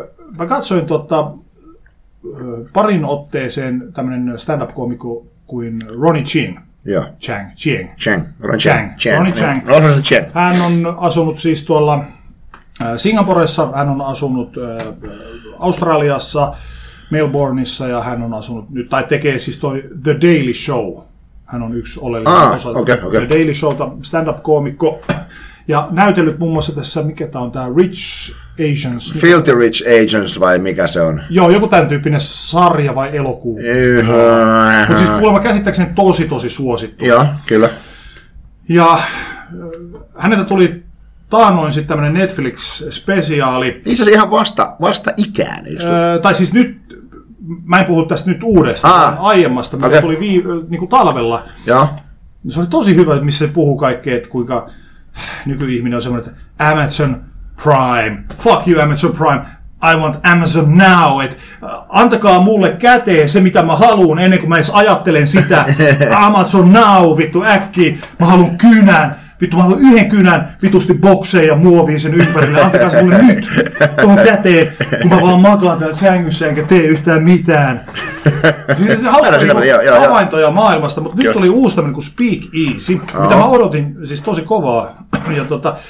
parin otteeseen tämmöinen stand-up-komikko kuin Ronny Chieng. Joo. Ronny Chieng. Hän on asunut siis tuolla Singaporessa, hän on asunut Australiassa, Melbourneissa ja hän on asunut nyt, tai tekee siis toi The Daily Show. Hän on yksi oleellinen osa The Daily Showta, stand-up-koomikko. Ja näytellyt muun muassa tässä, mikä tämä on, tämä Rich Asians. Filthy Rich Asians vai mikä se on? Joo, joku tämän tyyppinen sarja vai elokuva. Mutta siis kuulemma käsittääkseni tosi suosittu. Joo, kyllä. Ja häneltä tuli taannoin sitten tämmöinen Netflix-spesiaali. Itse asiassa ihan vasta ikään. Tai siis nyt, mä en puhu tästä nyt uudestaan, vaan aiemmasta, mikä tuli niin talvella. Ja. Se oli tosi hyvä, missä se puhuu kaikkea, että kuinka nykyihminen on semmoinen, että Amazon Prime, fuck you Amazon Prime, I want Amazon now, että antakaa mulle käteen se, mitä mä haluun, ennen kuin mä edes ajattelen sitä. Amazon now, vittu äkkiä, mä haluun kynän, vittu mä haluun yhden kynän, vitusti bokseja ja muoviin sen ympärille, antakaa se mulle nyt tuohon käteen, kun mä vaan makaan täällä sängyssä enkä tee yhtään mitään. Se hauska havaintoja maailmasta, mutta nyt oli uusi tämmöinen kuin Speak Easy, mitä mä odotin siis tosi kovaa. Ja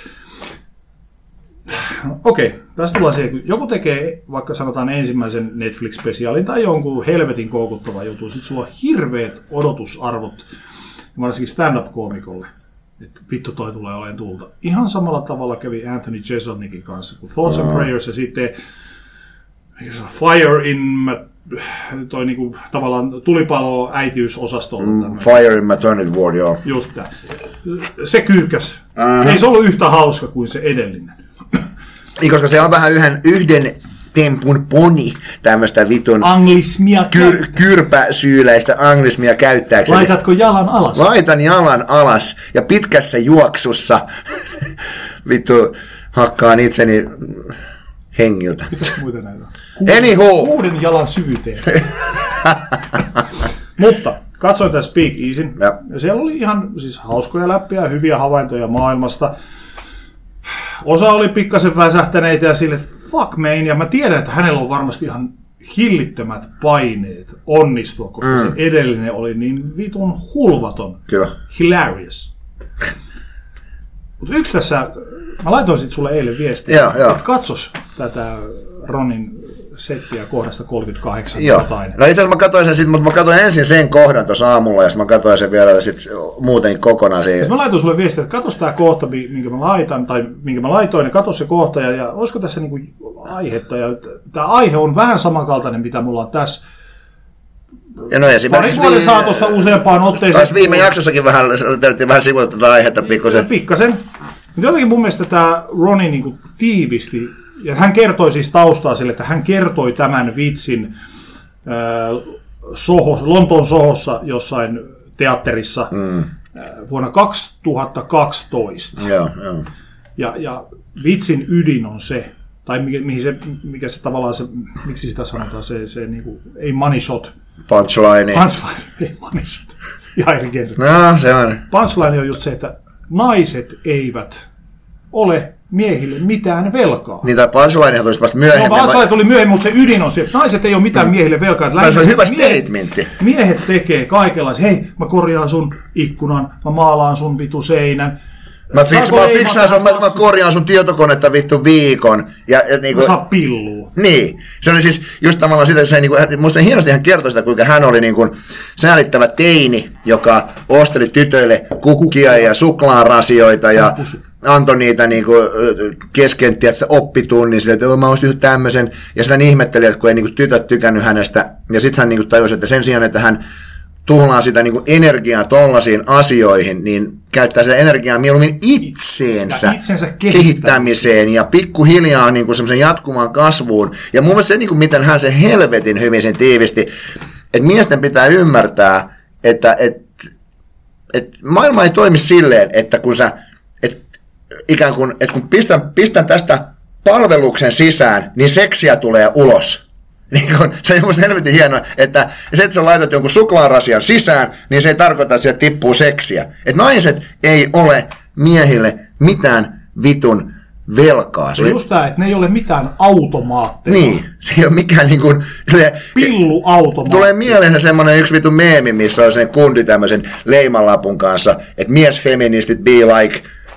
okei, tässä tullaan siihen, kun joku tekee vaikka sanotaan ensimmäisen Netflix-spesiaalin tai jonkun helvetin koukuttava juttu, sit sulla on hirveät odotusarvot, varsinkin stand-up-koomikolle, että vittu toi tulee olemaan tulta. Ihan samalla tavalla kävi Anthony Jeselnikin kanssa, kun Thoughts and Prayers ja sitten Fire in toi niinku tavallaan tulipalo äitiysosastolla. Fire in Maternity Ward, joo. Just tää. Se kyykkäs. Ei se ollut yhtä hauska kuin se edellinen. Koska se on vähän yhden tempun poni tämmöistä vitun anglismia kyrpäsyyläistä anglismia käyttääkseni. Laitatko jalan alas? Laitan jalan alas ja pitkässä juoksussa vittu hakkaan itseni hengiltä. Mitäs muita näitä? Kuuden jalan syvyyteen. Mutta katsoin tämän Speak Easyn ja siellä oli ihan siis hauskoja läppiä ja hyviä havaintoja maailmasta. Osa oli pikkasen väsähtäneitä ja sille fuck man, ja mä tiedän, että hänellä on varmasti ihan hillittömät paineet onnistua, koska se edellinen oli niin vitun hulvaton. Kyllä. Hilarious. Mutta yksi tässä, mä laitoin sit sulle eilen viestiä, että katsos tätä Ronin settiä kohdasta 38 jotain. No itse asiassa mä katsoin sen, mutta mä katsoin ensin sen kohdan tuossa aamulla, ja sitten mä katsoin sen vielä muuten kokonaan siihen. Mä laitoin sulle viestiä, että katos tää kohta, minkä mä laitan, tai minkä mä laitoin, ja katos se kohta, ja olisiko tässä niinku aihetta, ja tää aihe on vähän samankaltainen, mitä mulla on tässä. Ja no parin vuoden saatossa useampaan otteeseen. Taisi viime jaksossakin vähän sivuta tätä aihetta pikkusen. Pikkasen. Mutta jotenkin mun mielestä tämä Roni niinku tiivisti, ja hän kertoi siis taustaa sille, että hän kertoi tämän vitsin Lontoon Sohossa jossain teatterissa vuonna 2012. Joo. Ja vitsin ydin on se, tai mikä se tavallaan se, miksi sitä sanotaan, se niinku, ei money shot. Punchline, ei money shot. Ihan eri kerta. No, se on. Punchline on just se, että naiset eivät ole miehille mitään velkaa. Niin, tai punchlinehan tuli vasta myöhemmin. No, punchline tuli myöhemmin, mutta se ydin on se, että naiset ei ole mitään miehille velkaa. Se on hyvä statementti. Miehet tekee kaikenlaisia. Hei, mä korjaan sun ikkunan, mä maalaan sun vitu seinän. Mä korjaan sun tietokonetta vittu viikon. Ja niinku, mä saa pillua. Niin. Se oli siis just tavallaan sitä, että niinku, musta hienosti hän kertoi sitä, kuinka hän oli niinku säälittävä teini, joka osteli tytöille kukkia ja suklaarasioita ja antoi niitä niinku kesken oppitunnin sille, että mä ostin tämmöisen. Ja sitä ihmetteli, että kun ei niinku tytöt tykännyt hänestä. Ja sitten hän niinku tajusi, että sen sijaan, että hän tuhlaa sitä niin kuin energiaa tollaisiin asioihin, niin käyttää sitä energiaa mieluummin itsensä kehittämiseen ja pikkuhiljaa niin kuin semmoisen jatkumaan kasvuun. Ja mun mielestä se, niin kuin miten hän sen helvetin hyvin sen tiivisti, että miesten pitää ymmärtää, että maailma ei toimi silleen, että kun sä ikään kuin, että kun pistän tästä palveluksen sisään, niin seksiä tulee ulos. Se on musta helvetin hienoa, että se, että sä laitat jonkun suklaarasian sisään, niin se ei tarkoita, että sieltä tippuu seksiä. Että naiset ei ole miehille mitään vitun velkaa. Se on just tämä, että ne ei ole mitään automaatteja. Niin, se ei ole mikään niin kuin pilluautomaatti. Tulee mieleen semmoinen yksi vitun meemi, missä on sen kundi tämmöisen leimanlapun kanssa, että miesfeministit be like...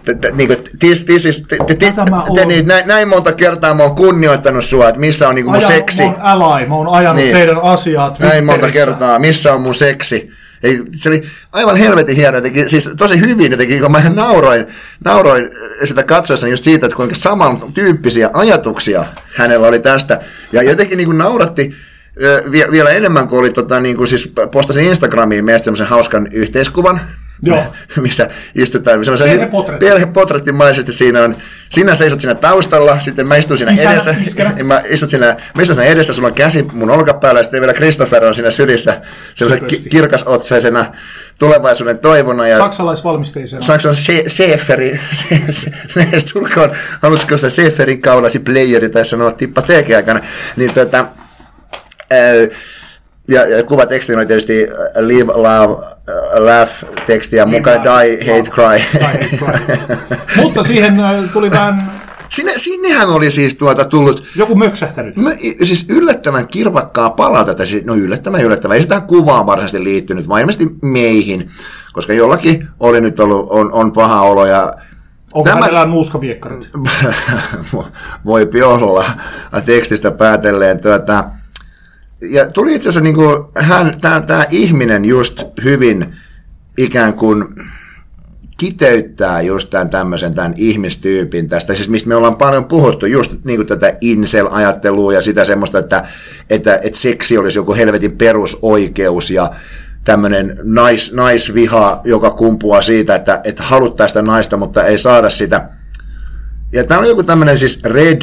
Näin monta kertaa mä oon kunnioittanut sua, että missä on niinku mun seksi. Mä oon ajanut teidän asiaa Twitterissä. Näin monta kertaa, missä on mun seksi. Se oli aivan helvetin hieno, jotenkin, siis tosi hyvin jotenkin, kun mä nauroin sitä katsoessa just siitä, että kuinka samantyyppisiä ajatuksia hänellä oli tästä. Ja jotenkin niin kuin nauratti vielä enemmän, kun oli niin kuin siis postasin Instagramiin meistä semmoisen hauskan yhteiskuvan, Joo. missä istutaan perhepotrettimaisesti. Sinä seisot siinä taustalla, sitten mä istun siinä edessä. Mä istun siinä edessä, sulla on käsi mun olkapäällä, ja sitten vielä Christopher on siinä sylissä semmoisen kirkasotsaisena tulevaisuuden toivona. Ja saksalaisvalmisteisena. Seeferi. Tulkoon, haluaisiko sitä Seeferin kaulasi playeri tai sanoa tippa teekin-aikana. Niin ja kuvatekstin oli tietysti live, love, laugh tekstiä mukaan, die, hate, cry. Mutta siihen tuli vähän... Sinnehän oli siis tullut... Joku möksähtänyt. Siis yllättävän kirvakkaa palautetta. No yllättävän. Ei sitä kuvaan varsinaisesti liittynyt, vaan ilmeisesti meihin. Koska jollakin oli nyt ollut, on paha olo ja... Onko hänellä nuuskaviekkarit? Voipi olla tekstistä päätelleen. Ja tuli itse asiassa niin kuin tämä ihminen just hyvin ikään kuin kiteyttää just tämän ihmistyypin tästä, siis mistä me ollaan paljon puhuttu, just niin kuin tätä incel-ajattelua ja sitä semmoista, että seksi olisi joku helvetin perusoikeus ja tämmöinen naisviha, joka kumpuaa siitä, että haluttaa sitä naista, mutta ei saada sitä. Ja täällä on joku tämmöinen siis Red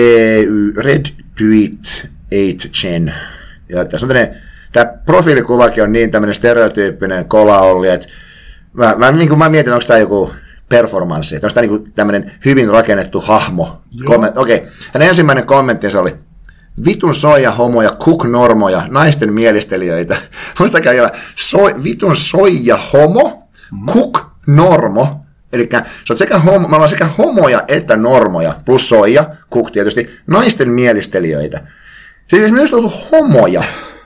Tweet 8chen. Ja tässä on tämä profiilikuvakin on niin tämmöinen stereotyyppinen kolaolli, että mä mietin, onko tämä joku performanssi, että onko tämä niin tämmöinen hyvin rakennettu hahmo. Okei. Hänen ensimmäinen kommenttinsa oli, vitun soija homoja, kuk-normoja, naisten mielistelijöitä. Muistakaa vielä, vitun soija homo, kuk-normo. Eli me ollaan sekä homoja että normoja, plus soija, kuk tietysti, naisten mielistelijöitä. Siis me oltu homoja.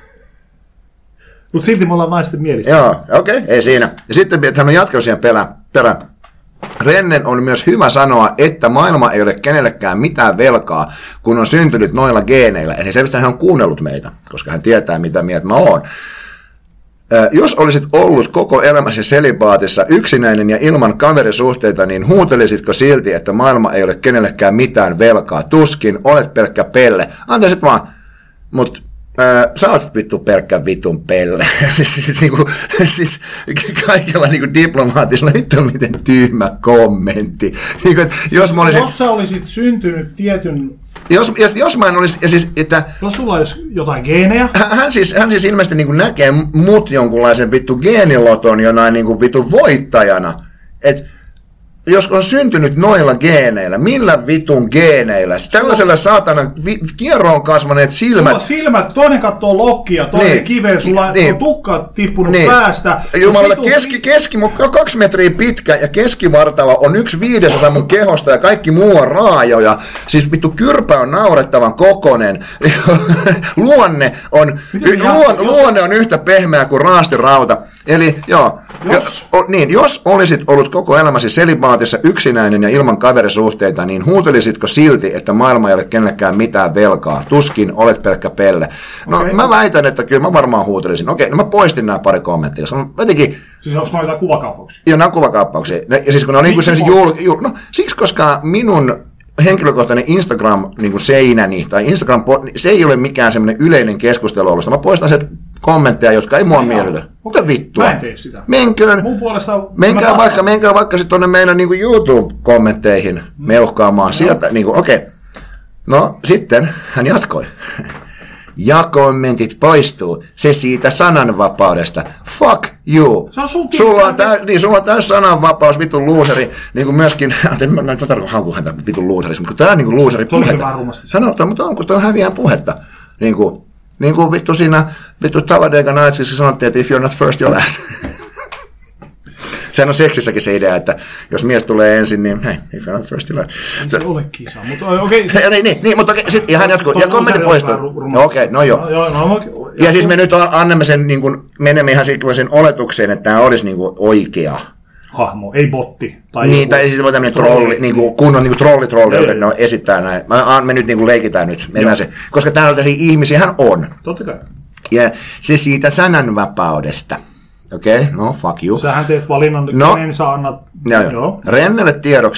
Mutta silti me ollaan naisten mielistä. Joo, okei, ei siinä. Ja sitten hän on jatkanut siihen perään. Rennen on myös hyvä sanoa, että maailma ei ole kenellekään mitään velkaa, kun on syntynyt noilla geeneillä. Eli selvästi hän on kuunnellut meitä, koska hän tietää, mitä mieltä mä oon. Jos olisit ollut koko elämäsi selibaatissa yksinäinen ja ilman kaverisuhteita, niin huutelisitko silti, että maailma ei ole kenellekään mitään velkaa? Tuskin, olet pelkkä pelle. Antaisit vaan, mutta sä oot vittu pelkkä vitun pelle. siis kaikella diplomaatisella, vittu miten tyhmä kommentti. Jos sä olisit syntynyt tietyn... Jos mä en olisi, ja siis, että... Jos sulla olisi jotain geenejä... Hän siis ilmeisesti näkee mut jonkunlaisen vittu geeniloton jonain vittu voittajana. Että jos on syntynyt noilla geeneillä, millä vitun geeneillä? Tällaisella saatana kierroon kasvaneet silmät... Sulla silmät, toinen katsoo lokkia, toinen kiveen, sulla on tukka tippunut päästä. Jumala, 2 metriä pitkä ja keskivartalo on 1/5 mun kehosta ja kaikki muu on raajoja. Siis vittu kyrpä on naurettavan kokonen. Luonne on yhtä pehmeä kuin raastirauta. Eli joo, jos olisit ollut koko elämäsi selibaatissa yksinäinen ja ilman kaverisuhteita, niin huutelisitko silti, että maailma ei ole kenellekään mitään velkaa? Tuskin, olet pelkkä pelle. No okay. Mä väitän, että kyllä mä varmaan huutelisin. Okei, no mä poistin nämä pari kommenttia. Siis onko noita kuvakaappauksia? Joo, nämä on kuvakaappauksia. Ja siis kun ne on niin kuin no siksi, koska minun henkilökohtainen Instagram-seinäni tai Instagram, se ei ole mikään semmoinen yleinen keskustelu ollut. Mä poistan sieltä kommentteja, jotka ei mua miellytä. Mitä vittua? Mä en tee sitä. Menkää vaikka sitten tuonne meidän YouTube-kommentteihin meuhkaamaan sieltä. Okei. No sitten hän jatkoi. Ja kommentit poistuu. Se siitä sananvapaudesta. Fuck you. Sulla on täys sananvapaus, vitun luuseri. Niin kuin myöskin, mä tarkoitan hankua häntä vitun luuseriksi, mutta tää on niin kuin luuseri puhetta. Sanotaan, mutta onko tuo häviään puhetta? Niin kuin vittu siinä, vittu Talladega Nightsissa sanottiin, että if you're not first, you're last. Sehän on seksissäkin se idea, että jos mies tulee ensin, niin hei, if you're not first, you're last. Ei se ole kisa, mutta okei. Niin, mutta okei, sitten hän jatkuu, ja kommentti poistuu. Okei, no joo. Ja siis me nyt annamme sen, niin kuin, menemme ihan sen oletukseen, että tämä olisi niin kuin oikea hahmo, ei botti. Tai siis tämmöinen trolli, niin kunnon niin trolli, joka no, esittää näin. Me nyt niin leikitään nyt, mennään se. Koska täällä ihmisiä hän on. Totta kai. Ja se siitä sananvapaudesta. Okei, no fuck you. Sähän teet valinnan, kenen sä annat. Joo. Rennelle tiedoksi.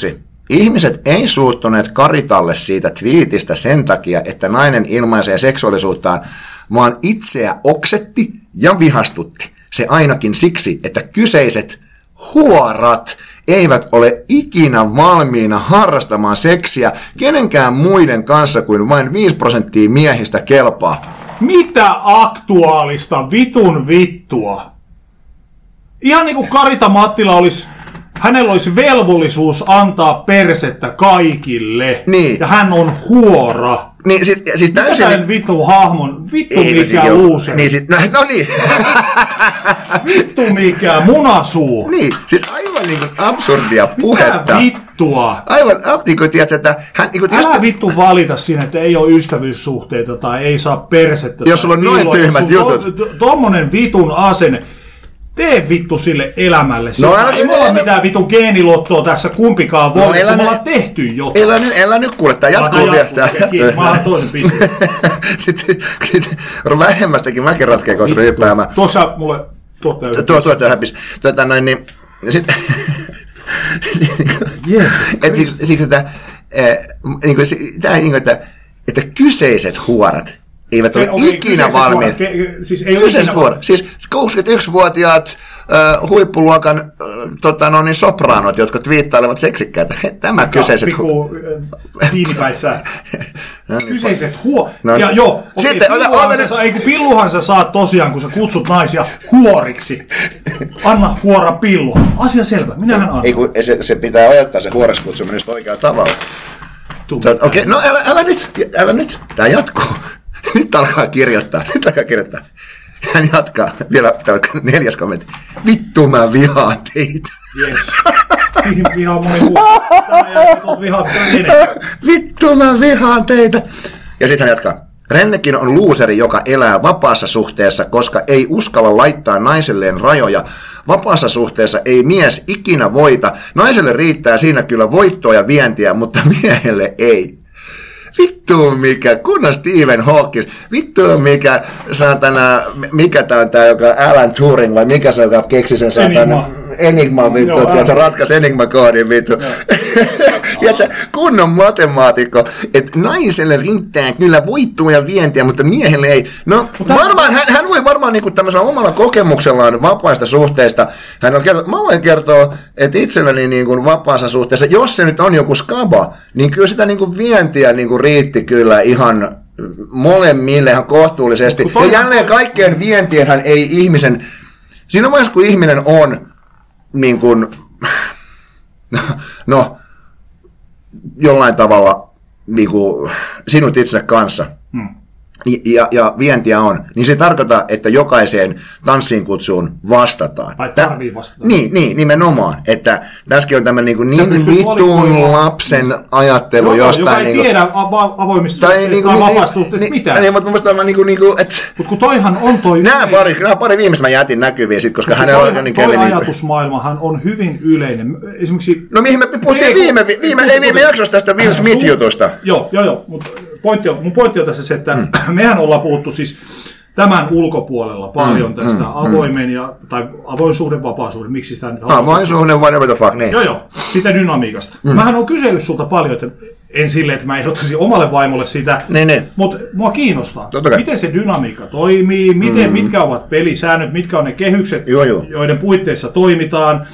Ihmiset ei suuttuneet Karitalle siitä twiitistä sen takia, että nainen ilmaisee seksuaalisuuttaan, vaan itseä oksetti ja vihastutti. Se ainakin siksi, että kyseiset huorat eivät ole ikinä valmiina harrastamaan seksiä kenenkään muiden kanssa kuin vain 5% miehistä kelpaa. Mitä aktuaalista vittua? Ihan niin kuin Karita Mattila hänellä olisi velvollisuus antaa persettä kaikille. Niin. Ja hän on huora. Niin, siis täysin... Mikä vitun hahmon? Vittu mikä luuseri. Niin, no niin. Vittu mikä munasuu. Niin, siis aivan niin kuin absurdia puhetta. Mitä vittua? Aivan, niin kuin tiedätkö, että hän... Niin kuin, älä vittu valita siinä, että ei ole ystävyyssuhteita tai ei saa persettä. Jos sulla on noin tyhmät jutut. Tommonen vitun asenne. Tee vittu sille elämälle. Ei mulla mitään vitun geenilottoa tässä kumpikaan voi, me ollaan tehty jotain. Elä nyt kuule, tää jatkuu vielä. Mä oon toinen piste. Sitten vähemmästäkin mäkin ratkeaa, koska ryppäämään. Tuossa mulle tuottaja Tuottaja häpis. Niin, sitten... Siksi, että kyseiset huorat eivät ole ikinä valmiit. Kyseiset huorat. Siis 61-vuotiaat huippuluokan sopranot, jotka twiittailevat seksikkäitä. Tämä kyseiset tiimipäissä. Kyseiset ja joo. Sitten, pilluhan sä saat tosiaan, kun sä kutsut naisia huoriksi. Anna huora pillu. Asia selvä. Minähän annan. Ei, kun se pitää ajattaa se huoreksi kutsuminen oikealla tavalla. Okei, no älä nyt. Tää jatkuu. Nyt alkaa kirjoittaa. Hän jatkaa. Vielä 4. kommentti. Vittu mä vihaan teitä. Yes. Vihaan moni muu. Vittu mä vihaan teitä. Ja sitten hän jatkaa. Rennekin on luuseri, joka elää vapaassa suhteessa, koska ei uskalla laittaa naiselleen rajoja. Vapaassa suhteessa ei mies ikinä voita. Naiselle riittää siinä kyllä voittoa ja vientiä, mutta miehelle ei. Vittu mikä, kunnon Stephen Hawking, vittu mikä saatana, mikä tää on tää, joka Alan Turing, vai mikä se, joka keksi sen saatana, Enigma vittu, ja se ratkaisi Enigma-koodin vittu. Tiedätkö, kunnon matemaatikko, että naiselle riittää kyllä voittoa ja vientiä, mutta miehelle ei. No varmaan, hän voi varmaan niinku tämmöisellä omalla kokemuksellaan vapaista suhteista, mä voin kertoa, että itselleni niinku vapaassa suhteessa, jos se nyt on joku skaba, niin kyllä sitä niinku vientiä niinku riitti kyllä ihan molemmille ihan kohtuullisesti. Ja jälleen kaikkeen vientienhän ei ihmisen, siinä vaiheessa kun ihminen on niin kuin, no, jollain tavalla niin kuin sinut itsensä kanssa, ja vientiä on, niin se tarkoittaa, että jokaiseen tanssiin kutsuun vastataan. Tai tarvii vastata. Niin, nimenomaan. Että tässäkin on tämmöinen niin vitun lapsen ajattelu jostain. Joka ei tiedä avoimista vapaasta mitään. Niin, mutta mun mielestä on että... Mutta kun toihan on toi... Nämä pari viimeistä mä jätin näkyviin, koska hänellä oikein kävi... Toi ajatusmaailmahan on hyvin yleinen. Esimerkiksi... No mihin me puhuttiin viime jaksossa tästä Will Smith-jutusta. Joo, mutta mun pointti on tässä se, että mehän ollaan puhuttu siis tämän ulkopuolella paljon tästä tai avoinsuhden, vapaasuhden, miksi sitä nyt haluaa? Avoinsuhden, whatever the fuck, niin. Joo, sitä dynamiikasta. Mähän on kysellyt sulta paljon, että en silleen, että mä ehdottaisin omalle vaimolle sitä, mutta mua kiinnostaa, miten se dynamiikka toimii, mitkä ovat pelisäännöt, mitkä on ne kehykset, joiden puitteissa toimitaan.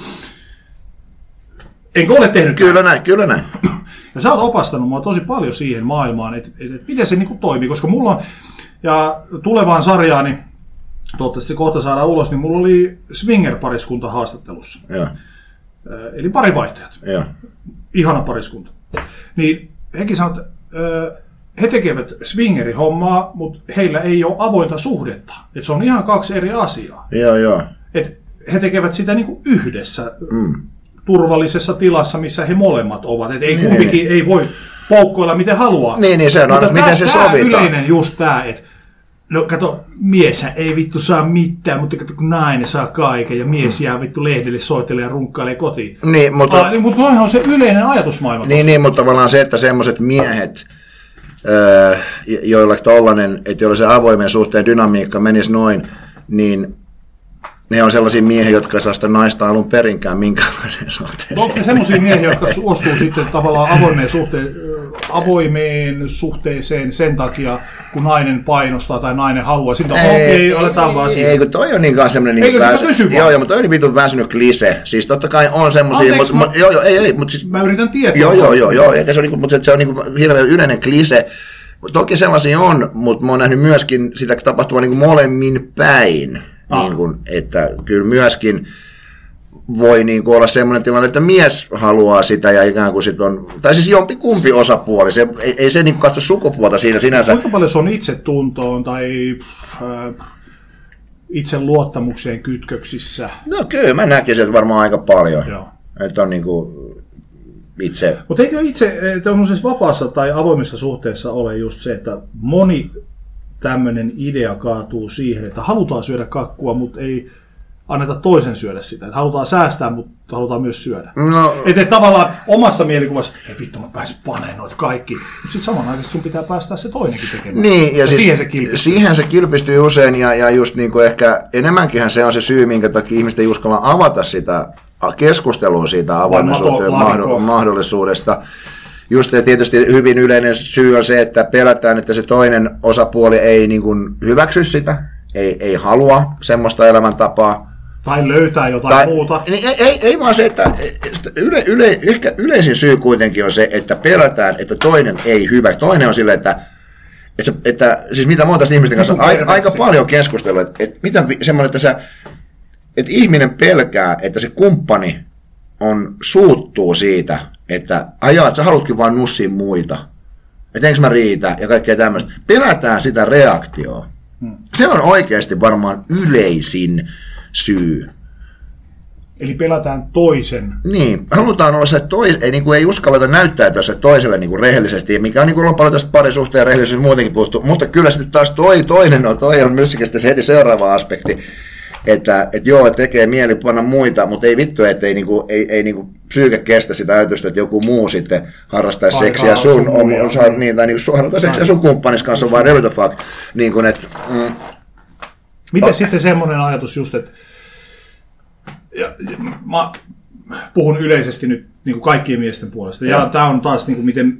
Enkö ole tehnyt? Kyllä näin. Ja sä oot opastanut mua tosi paljon siihen maailmaan, että miten se niinku toimii, koska mulla on, ja tulevaan sarjaan, niin toivottavasti se kohta saadaan ulos, niin mulla oli swinger-pariskunta haastattelussa. Joo. Eli parivaihtajat. Joo. Ihana pariskunta. Niin hekin sanoo, että he tekevät swingeri-hommaa, mutta heillä ei ole avointa suhdetta. Että se on ihan 2 eri asiaa. Joo. Et he tekevät sitä niinku yhdessä. Turvallisessa tilassa, missä he molemmat ovat. Et ei kumpikin ei voi poukkoilla miten haluaa. Niin se on aina, miten se sovitaan. Yleinen just tää, että no kato, mieshän ei vittu saa mitään, mutta kato, kun nainen saa kaiken ja mies jää vittu lehdelle soittelee ja runkkailee kotiin. Niin, mutta toihan on se yleinen ajatusmaailma. Niin, mutta tavallaan se, että semmoiset miehet, joilla tollainen, että joilla se avoimen suhteen dynamiikka menisi noin, niin ne on sellaisia miehiä, jotka saa sitä naista alun perinkään minkälaiseen suhteeseen. Onko ne sellaisia miehiä, jotka suostuu sitten tavallaan avoimeen suhteeseen sen takia, kun nainen painostaa tai nainen haluaa? Sitten aletaan vaan siihen. Ei, kun toi on niinkaan semmoinen... Eikö sitä kysy vaan? Joo, mutta toi on niin vitun väsynyt klise. Siis totta kai on semmoisia... mutta siis... Mä yritän tietää. Joo, eikä se on, mutta se on niin hirveän yleinen klise. Toki sellaisia on, mutta mä oon nähnyt myöskin sitä tapahtuvan niin molemmin päin. Niin kuin, että kyllä myöskin voi niin kuin olla semmoinen tilanne, että mies haluaa sitä ja ikään kuin sit on, tai siis jompikumpi osapuoli, ei se niin kuin katso sukupuolta siinä sinänsä. Kuinka paljon se on itsetuntoon tai itse luottamukseen kytköksissä? No kyllä, mä näkisin, että varmaan aika paljon. Joo. Että on niin kuin itse... Mutta eikö itse tämmöisessä vapaassa tai avoimessa suhteessa ole just se, että moni tämmöinen idea kaatuu siihen, että halutaan syödä kakkua, mutta ei anneta toisen syödä sitä. Että halutaan säästää, mutta halutaan myös syödä. No, että tavallaan omassa mielikuvassa, hei vittu, mä pääsin paneen noita kaikki. Mutta sitten samanaikaisesti sun pitää päästää se toinenkin tekemään. Niin, ja siis siihen se kilpistyy usein, ja just niin kuin ehkä enemmänkinhän se on se syy, minkä takia ihmiset ei uskalla avata sitä keskustelua siitä avoimen suhteen mahdollisuudesta. Just tietysti hyvin yleinen syy on se, että pelätään, että se toinen osapuoli ei niin kuin hyväksy sitä, ei halua semmoista elämäntapaa. Tai löytää jotain muuta. Ei vaan se, että ehkä yleisin syy kuitenkin on se, että pelätään, että toinen ei hyvä. Toinen on silleen, että siis mitä mä oon tässä ihmisten kanssa aika paljon keskustelua, että mitä semmoinen, että ihminen pelkää, että se kumppani suuttuu siitä, että että sä haluatkin vaan nussia muita, että enkö mä riitä ja kaikkea tämmöistä. Pelätään sitä reaktioa. Se on oikeasti varmaan yleisin syy. Eli pelätään toisen. Niin, halutaan olla se ei uskalleta näyttäytyä se toiselle niin kuin rehellisesti, mikä on niin kuin paljon tästä parisuhteen rehellisyys muutenkin puhuttu, mutta kyllä sitten taas toi on myöskin se heti seuraava aspekti. Että joo, tekee mieli panna muita, mutta ei vittu, että ei psyyke kestä sitä ajatusta, että joku muu sitten harrastaisi seksiä sun kumppanis kanssa, vai real the fuck. Niin kuin, että, miten sitten semmoinen ajatus just, että mä puhun yleisesti nyt niin kuin kaikkien miesten puolesta, ja tämä on taas niin kuin miten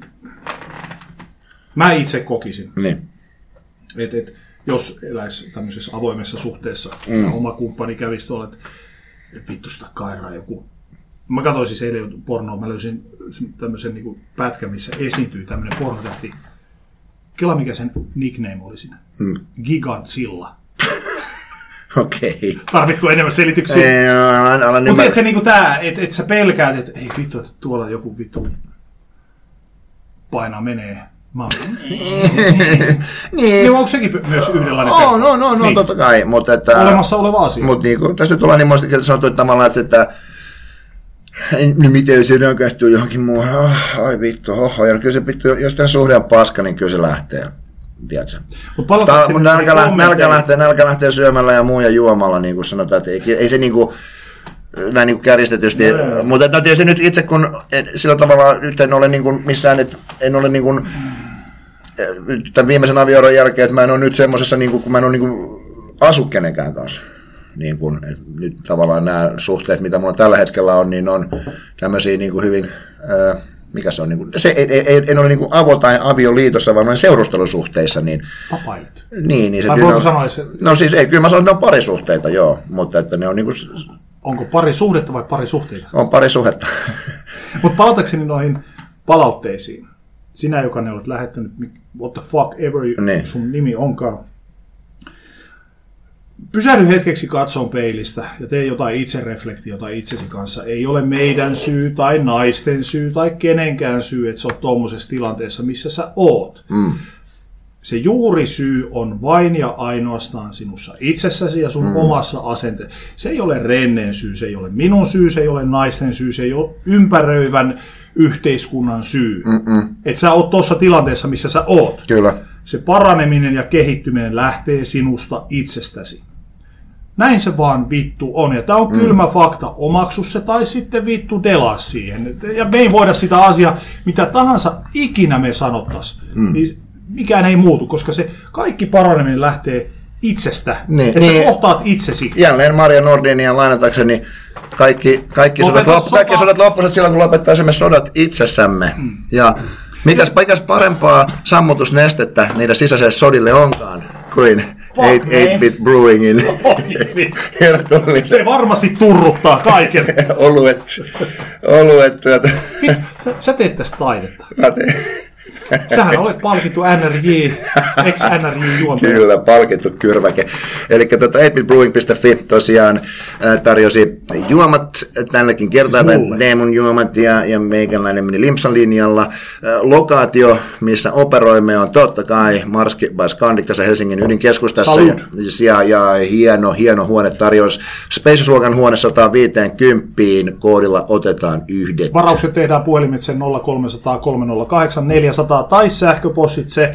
mä itse kokisin. Niin. Et, jos eläisi tämmöisessä avoimessa suhteessa, ja oma kumppani kävisi tuolla, että vittu sitä kairaa joku. Mä katsoin siis eilen pornoa, mä löysin tämmöisen niin kuin pätkän, missä esiintyy tämmöinen pornotähti. Kela mikä sen nickname oli siinä? Gigantzilla. Okei. Tarvitko enemmän selityksiä? Mutta et se niinku tää, että sä pelkäät, että ei vittu, että tuolla joku vittu painaa menee. Niin, onko sekin myös yhdenlainen pelko? No, niin. Totta kai. Mutta että, olemassa oleva asia. Mutta niin, tässä nyt ollaan niin monesti sanottu, että tavallaan, että miten se rakaistuu johonkin muuhun. Ai vittu, ja kyllä se vittu, jos tämän suhde on paska, niin kyllä se lähtee. Tiedätkö? Nälkä lähtee syömällä ja muu ja juomalla, niin kuin sanotaan. Että ei se niin kuin, näin niin kuin kärjistetysti. Mutta no, tietysti nyt itse, kun sillä tavalla nyt en ole niin kuin missään, että en ole niin kuin, tämän viimeisen avioeron jälkeen, että mä en ole nyt semmoisessa, niin kuin, kun mä en ole niin kuin asu kenenkään kanssa. Niin kuin, nyt tavallaan nämä suhteet, mitä mulla tällä hetkellä on, niin on tämmöisiä niin kuin hyvin... mikä se on, niin kuin, se en ole niin kuin avo- tai avioliitossa, vaan olen seurustelusuhteissa. Niin, papailet. Niin se tai voiko sanoa se? No siis ei, kyllä mä sanon, että ne on parisuhteita, joo, mutta että ne on niin kuin... Onko parisuhdetta vai parisuhteita? On parisuhdetta. Mutta palatakseni noihin palautteisiin. Sinä, joka ne olet lähettänyt, what the fuck ever niin. Sun nimi onkaan. Pysähdy hetkeksi katsoon peilistä ja tee jotain itsereflektiota itsesi kanssa. Ei ole meidän syy tai naisten syy tai kenenkään syy, että sä oot tuommoisessa tilanteessa, missä sä oot. Se juurisyy on vain ja ainoastaan sinussa itsessäsi ja sun omassa asenteessa. Se ei ole Renneen syy, se ei ole minun syy, se ei ole naisten syy, se ei ole ympäröivän yhteiskunnan syy. Että sä oot tuossa tilanteessa, missä sä oot. Kyllä. Se paraneminen ja kehittyminen lähtee sinusta itsestäsi. Näin se vaan vittu on. Ja tää on kylmä fakta. Omaksu se tai sitten vittu delaa siihen. Ja me ei voida sitä asiaa, mitä tahansa ikinä me sanottaisiin. Niin mikään ei muutu, koska se kaikki paraneminen lähtee itsestä. Että sä kohtaat itsesi. Jälleen Maria Nordinia lainatakseni kaikki sodat loppuivat silloin, kun lopettaisimme sodat itsessämme. Ja mikäs parempaa sammutusnestettä niiden sisäiselle sodille onkaan kuin 8-bit brewingin herkullisen. Se varmasti turruttaa kaiken. Oluet. Sä teet tästä taidetta. Mä teen. Sähän olet palkittu ex-NRJ-juontaja. Kyllä, palkittu kyrväke. Eli 8bitbrewing.fi tosiaan tarjosi juomat tälläkin kertaa, siis Demon juomat ja meikäläinen meni Limpsan linjalla. Lokaatio, missä operoimme, on totta kai Marski by Scandic tässä Helsingin ydinkeskustassa. Ja hieno huonetarjous. Spacious-luokan huone 150, koodilla otetaan yhdet. Varaukset tehdään puhelimitse 0300 308 400 tai sähköpostitse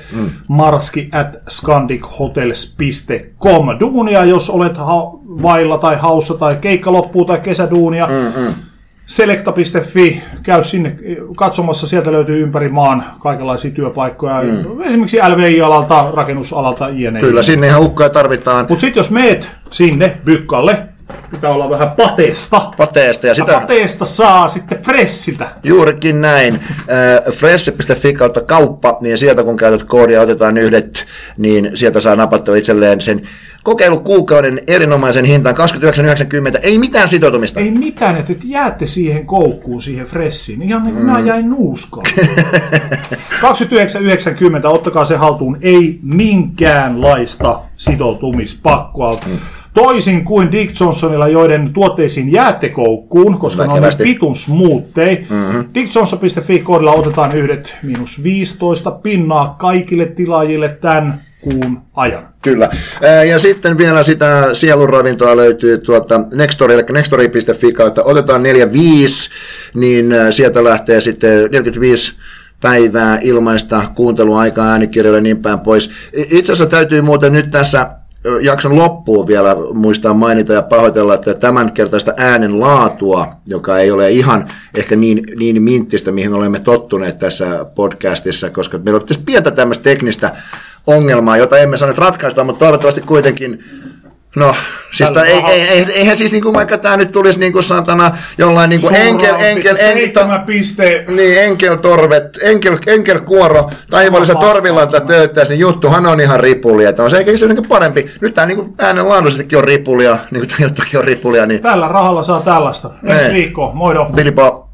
marski@scandichotels.com. Duunia, jos olet vailla tai haussa tai keikka loppuu tai kesäduunia. Selekta.fi, käy sinne katsomassa, sieltä löytyy ympäri maan kaikenlaisia työpaikkoja, esimerkiksi LVI-alalta, rakennusalalta, jne. Kyllä, sinne ihan ukkoja tarvitaan. Mutta sitten jos meet sinne Bykkalle, pitää olla vähän pateesta. Ja pateesta saa sitten Fressiltä. Juurikin näin. Fresh.fi kautta kauppa, niin sieltä kun käytät koodia otetaan yhdet, niin sieltä saa napattua itselleen sen kokeilukuukauden erinomaisen hintaan 29,90. Ei mitään sitoutumista. Ei mitään, että jäätte siihen koukkuun, siihen Freshiin. Ihan niin kuin mä jäin nuuskaan. 29,90, ottakaa se haltuun. Ei minkäänlaista sitoutumispakkoa. Toisin kuin Dick Johnsonilla, joiden tuotteisiin jäätte koukkuun, koska ne on nyt pitun smoothie. DickJohnson.fi koodilla otetaan yhdet -15 pinnaa kaikille tilaajille tämän kuun ajan. Kyllä. Ja sitten vielä sitä sielunravintoa löytyy Nextory, eli nextory.fi kautta otetaan 45, niin sieltä lähtee sitten 45 päivää ilmaista kuunteluaikaa äänikirjoille niin päin pois. Itse asiassa täytyy muuten nyt tässä jakson loppuun vielä muistaa mainita ja pahoitella, että tämänkertaista äänen laatua, joka ei ole ihan ehkä niin minttistä, mihin olemme tottuneet tässä podcastissa, koska meillä on pientä tämmöistä teknistä ongelmaa, jota emme saaneet ratkaista, mutta toivottavasti kuitenkin. No, siis eihän siis niinku vaikka tää nyt tulisi niinku satana jollain niinku enkelkuoro taivaallisen torvillanta tööttäisi, niin juttuhan on ihan ripulia. Että on se eikä se niinku parempi. Nyt tää niinku äänen laadullisestikin on ripulia, niinku tää juttukin on ripulia. Niin. Tällä rahalla saa tällaista. Ensi viikkoon, moido. Bilipo.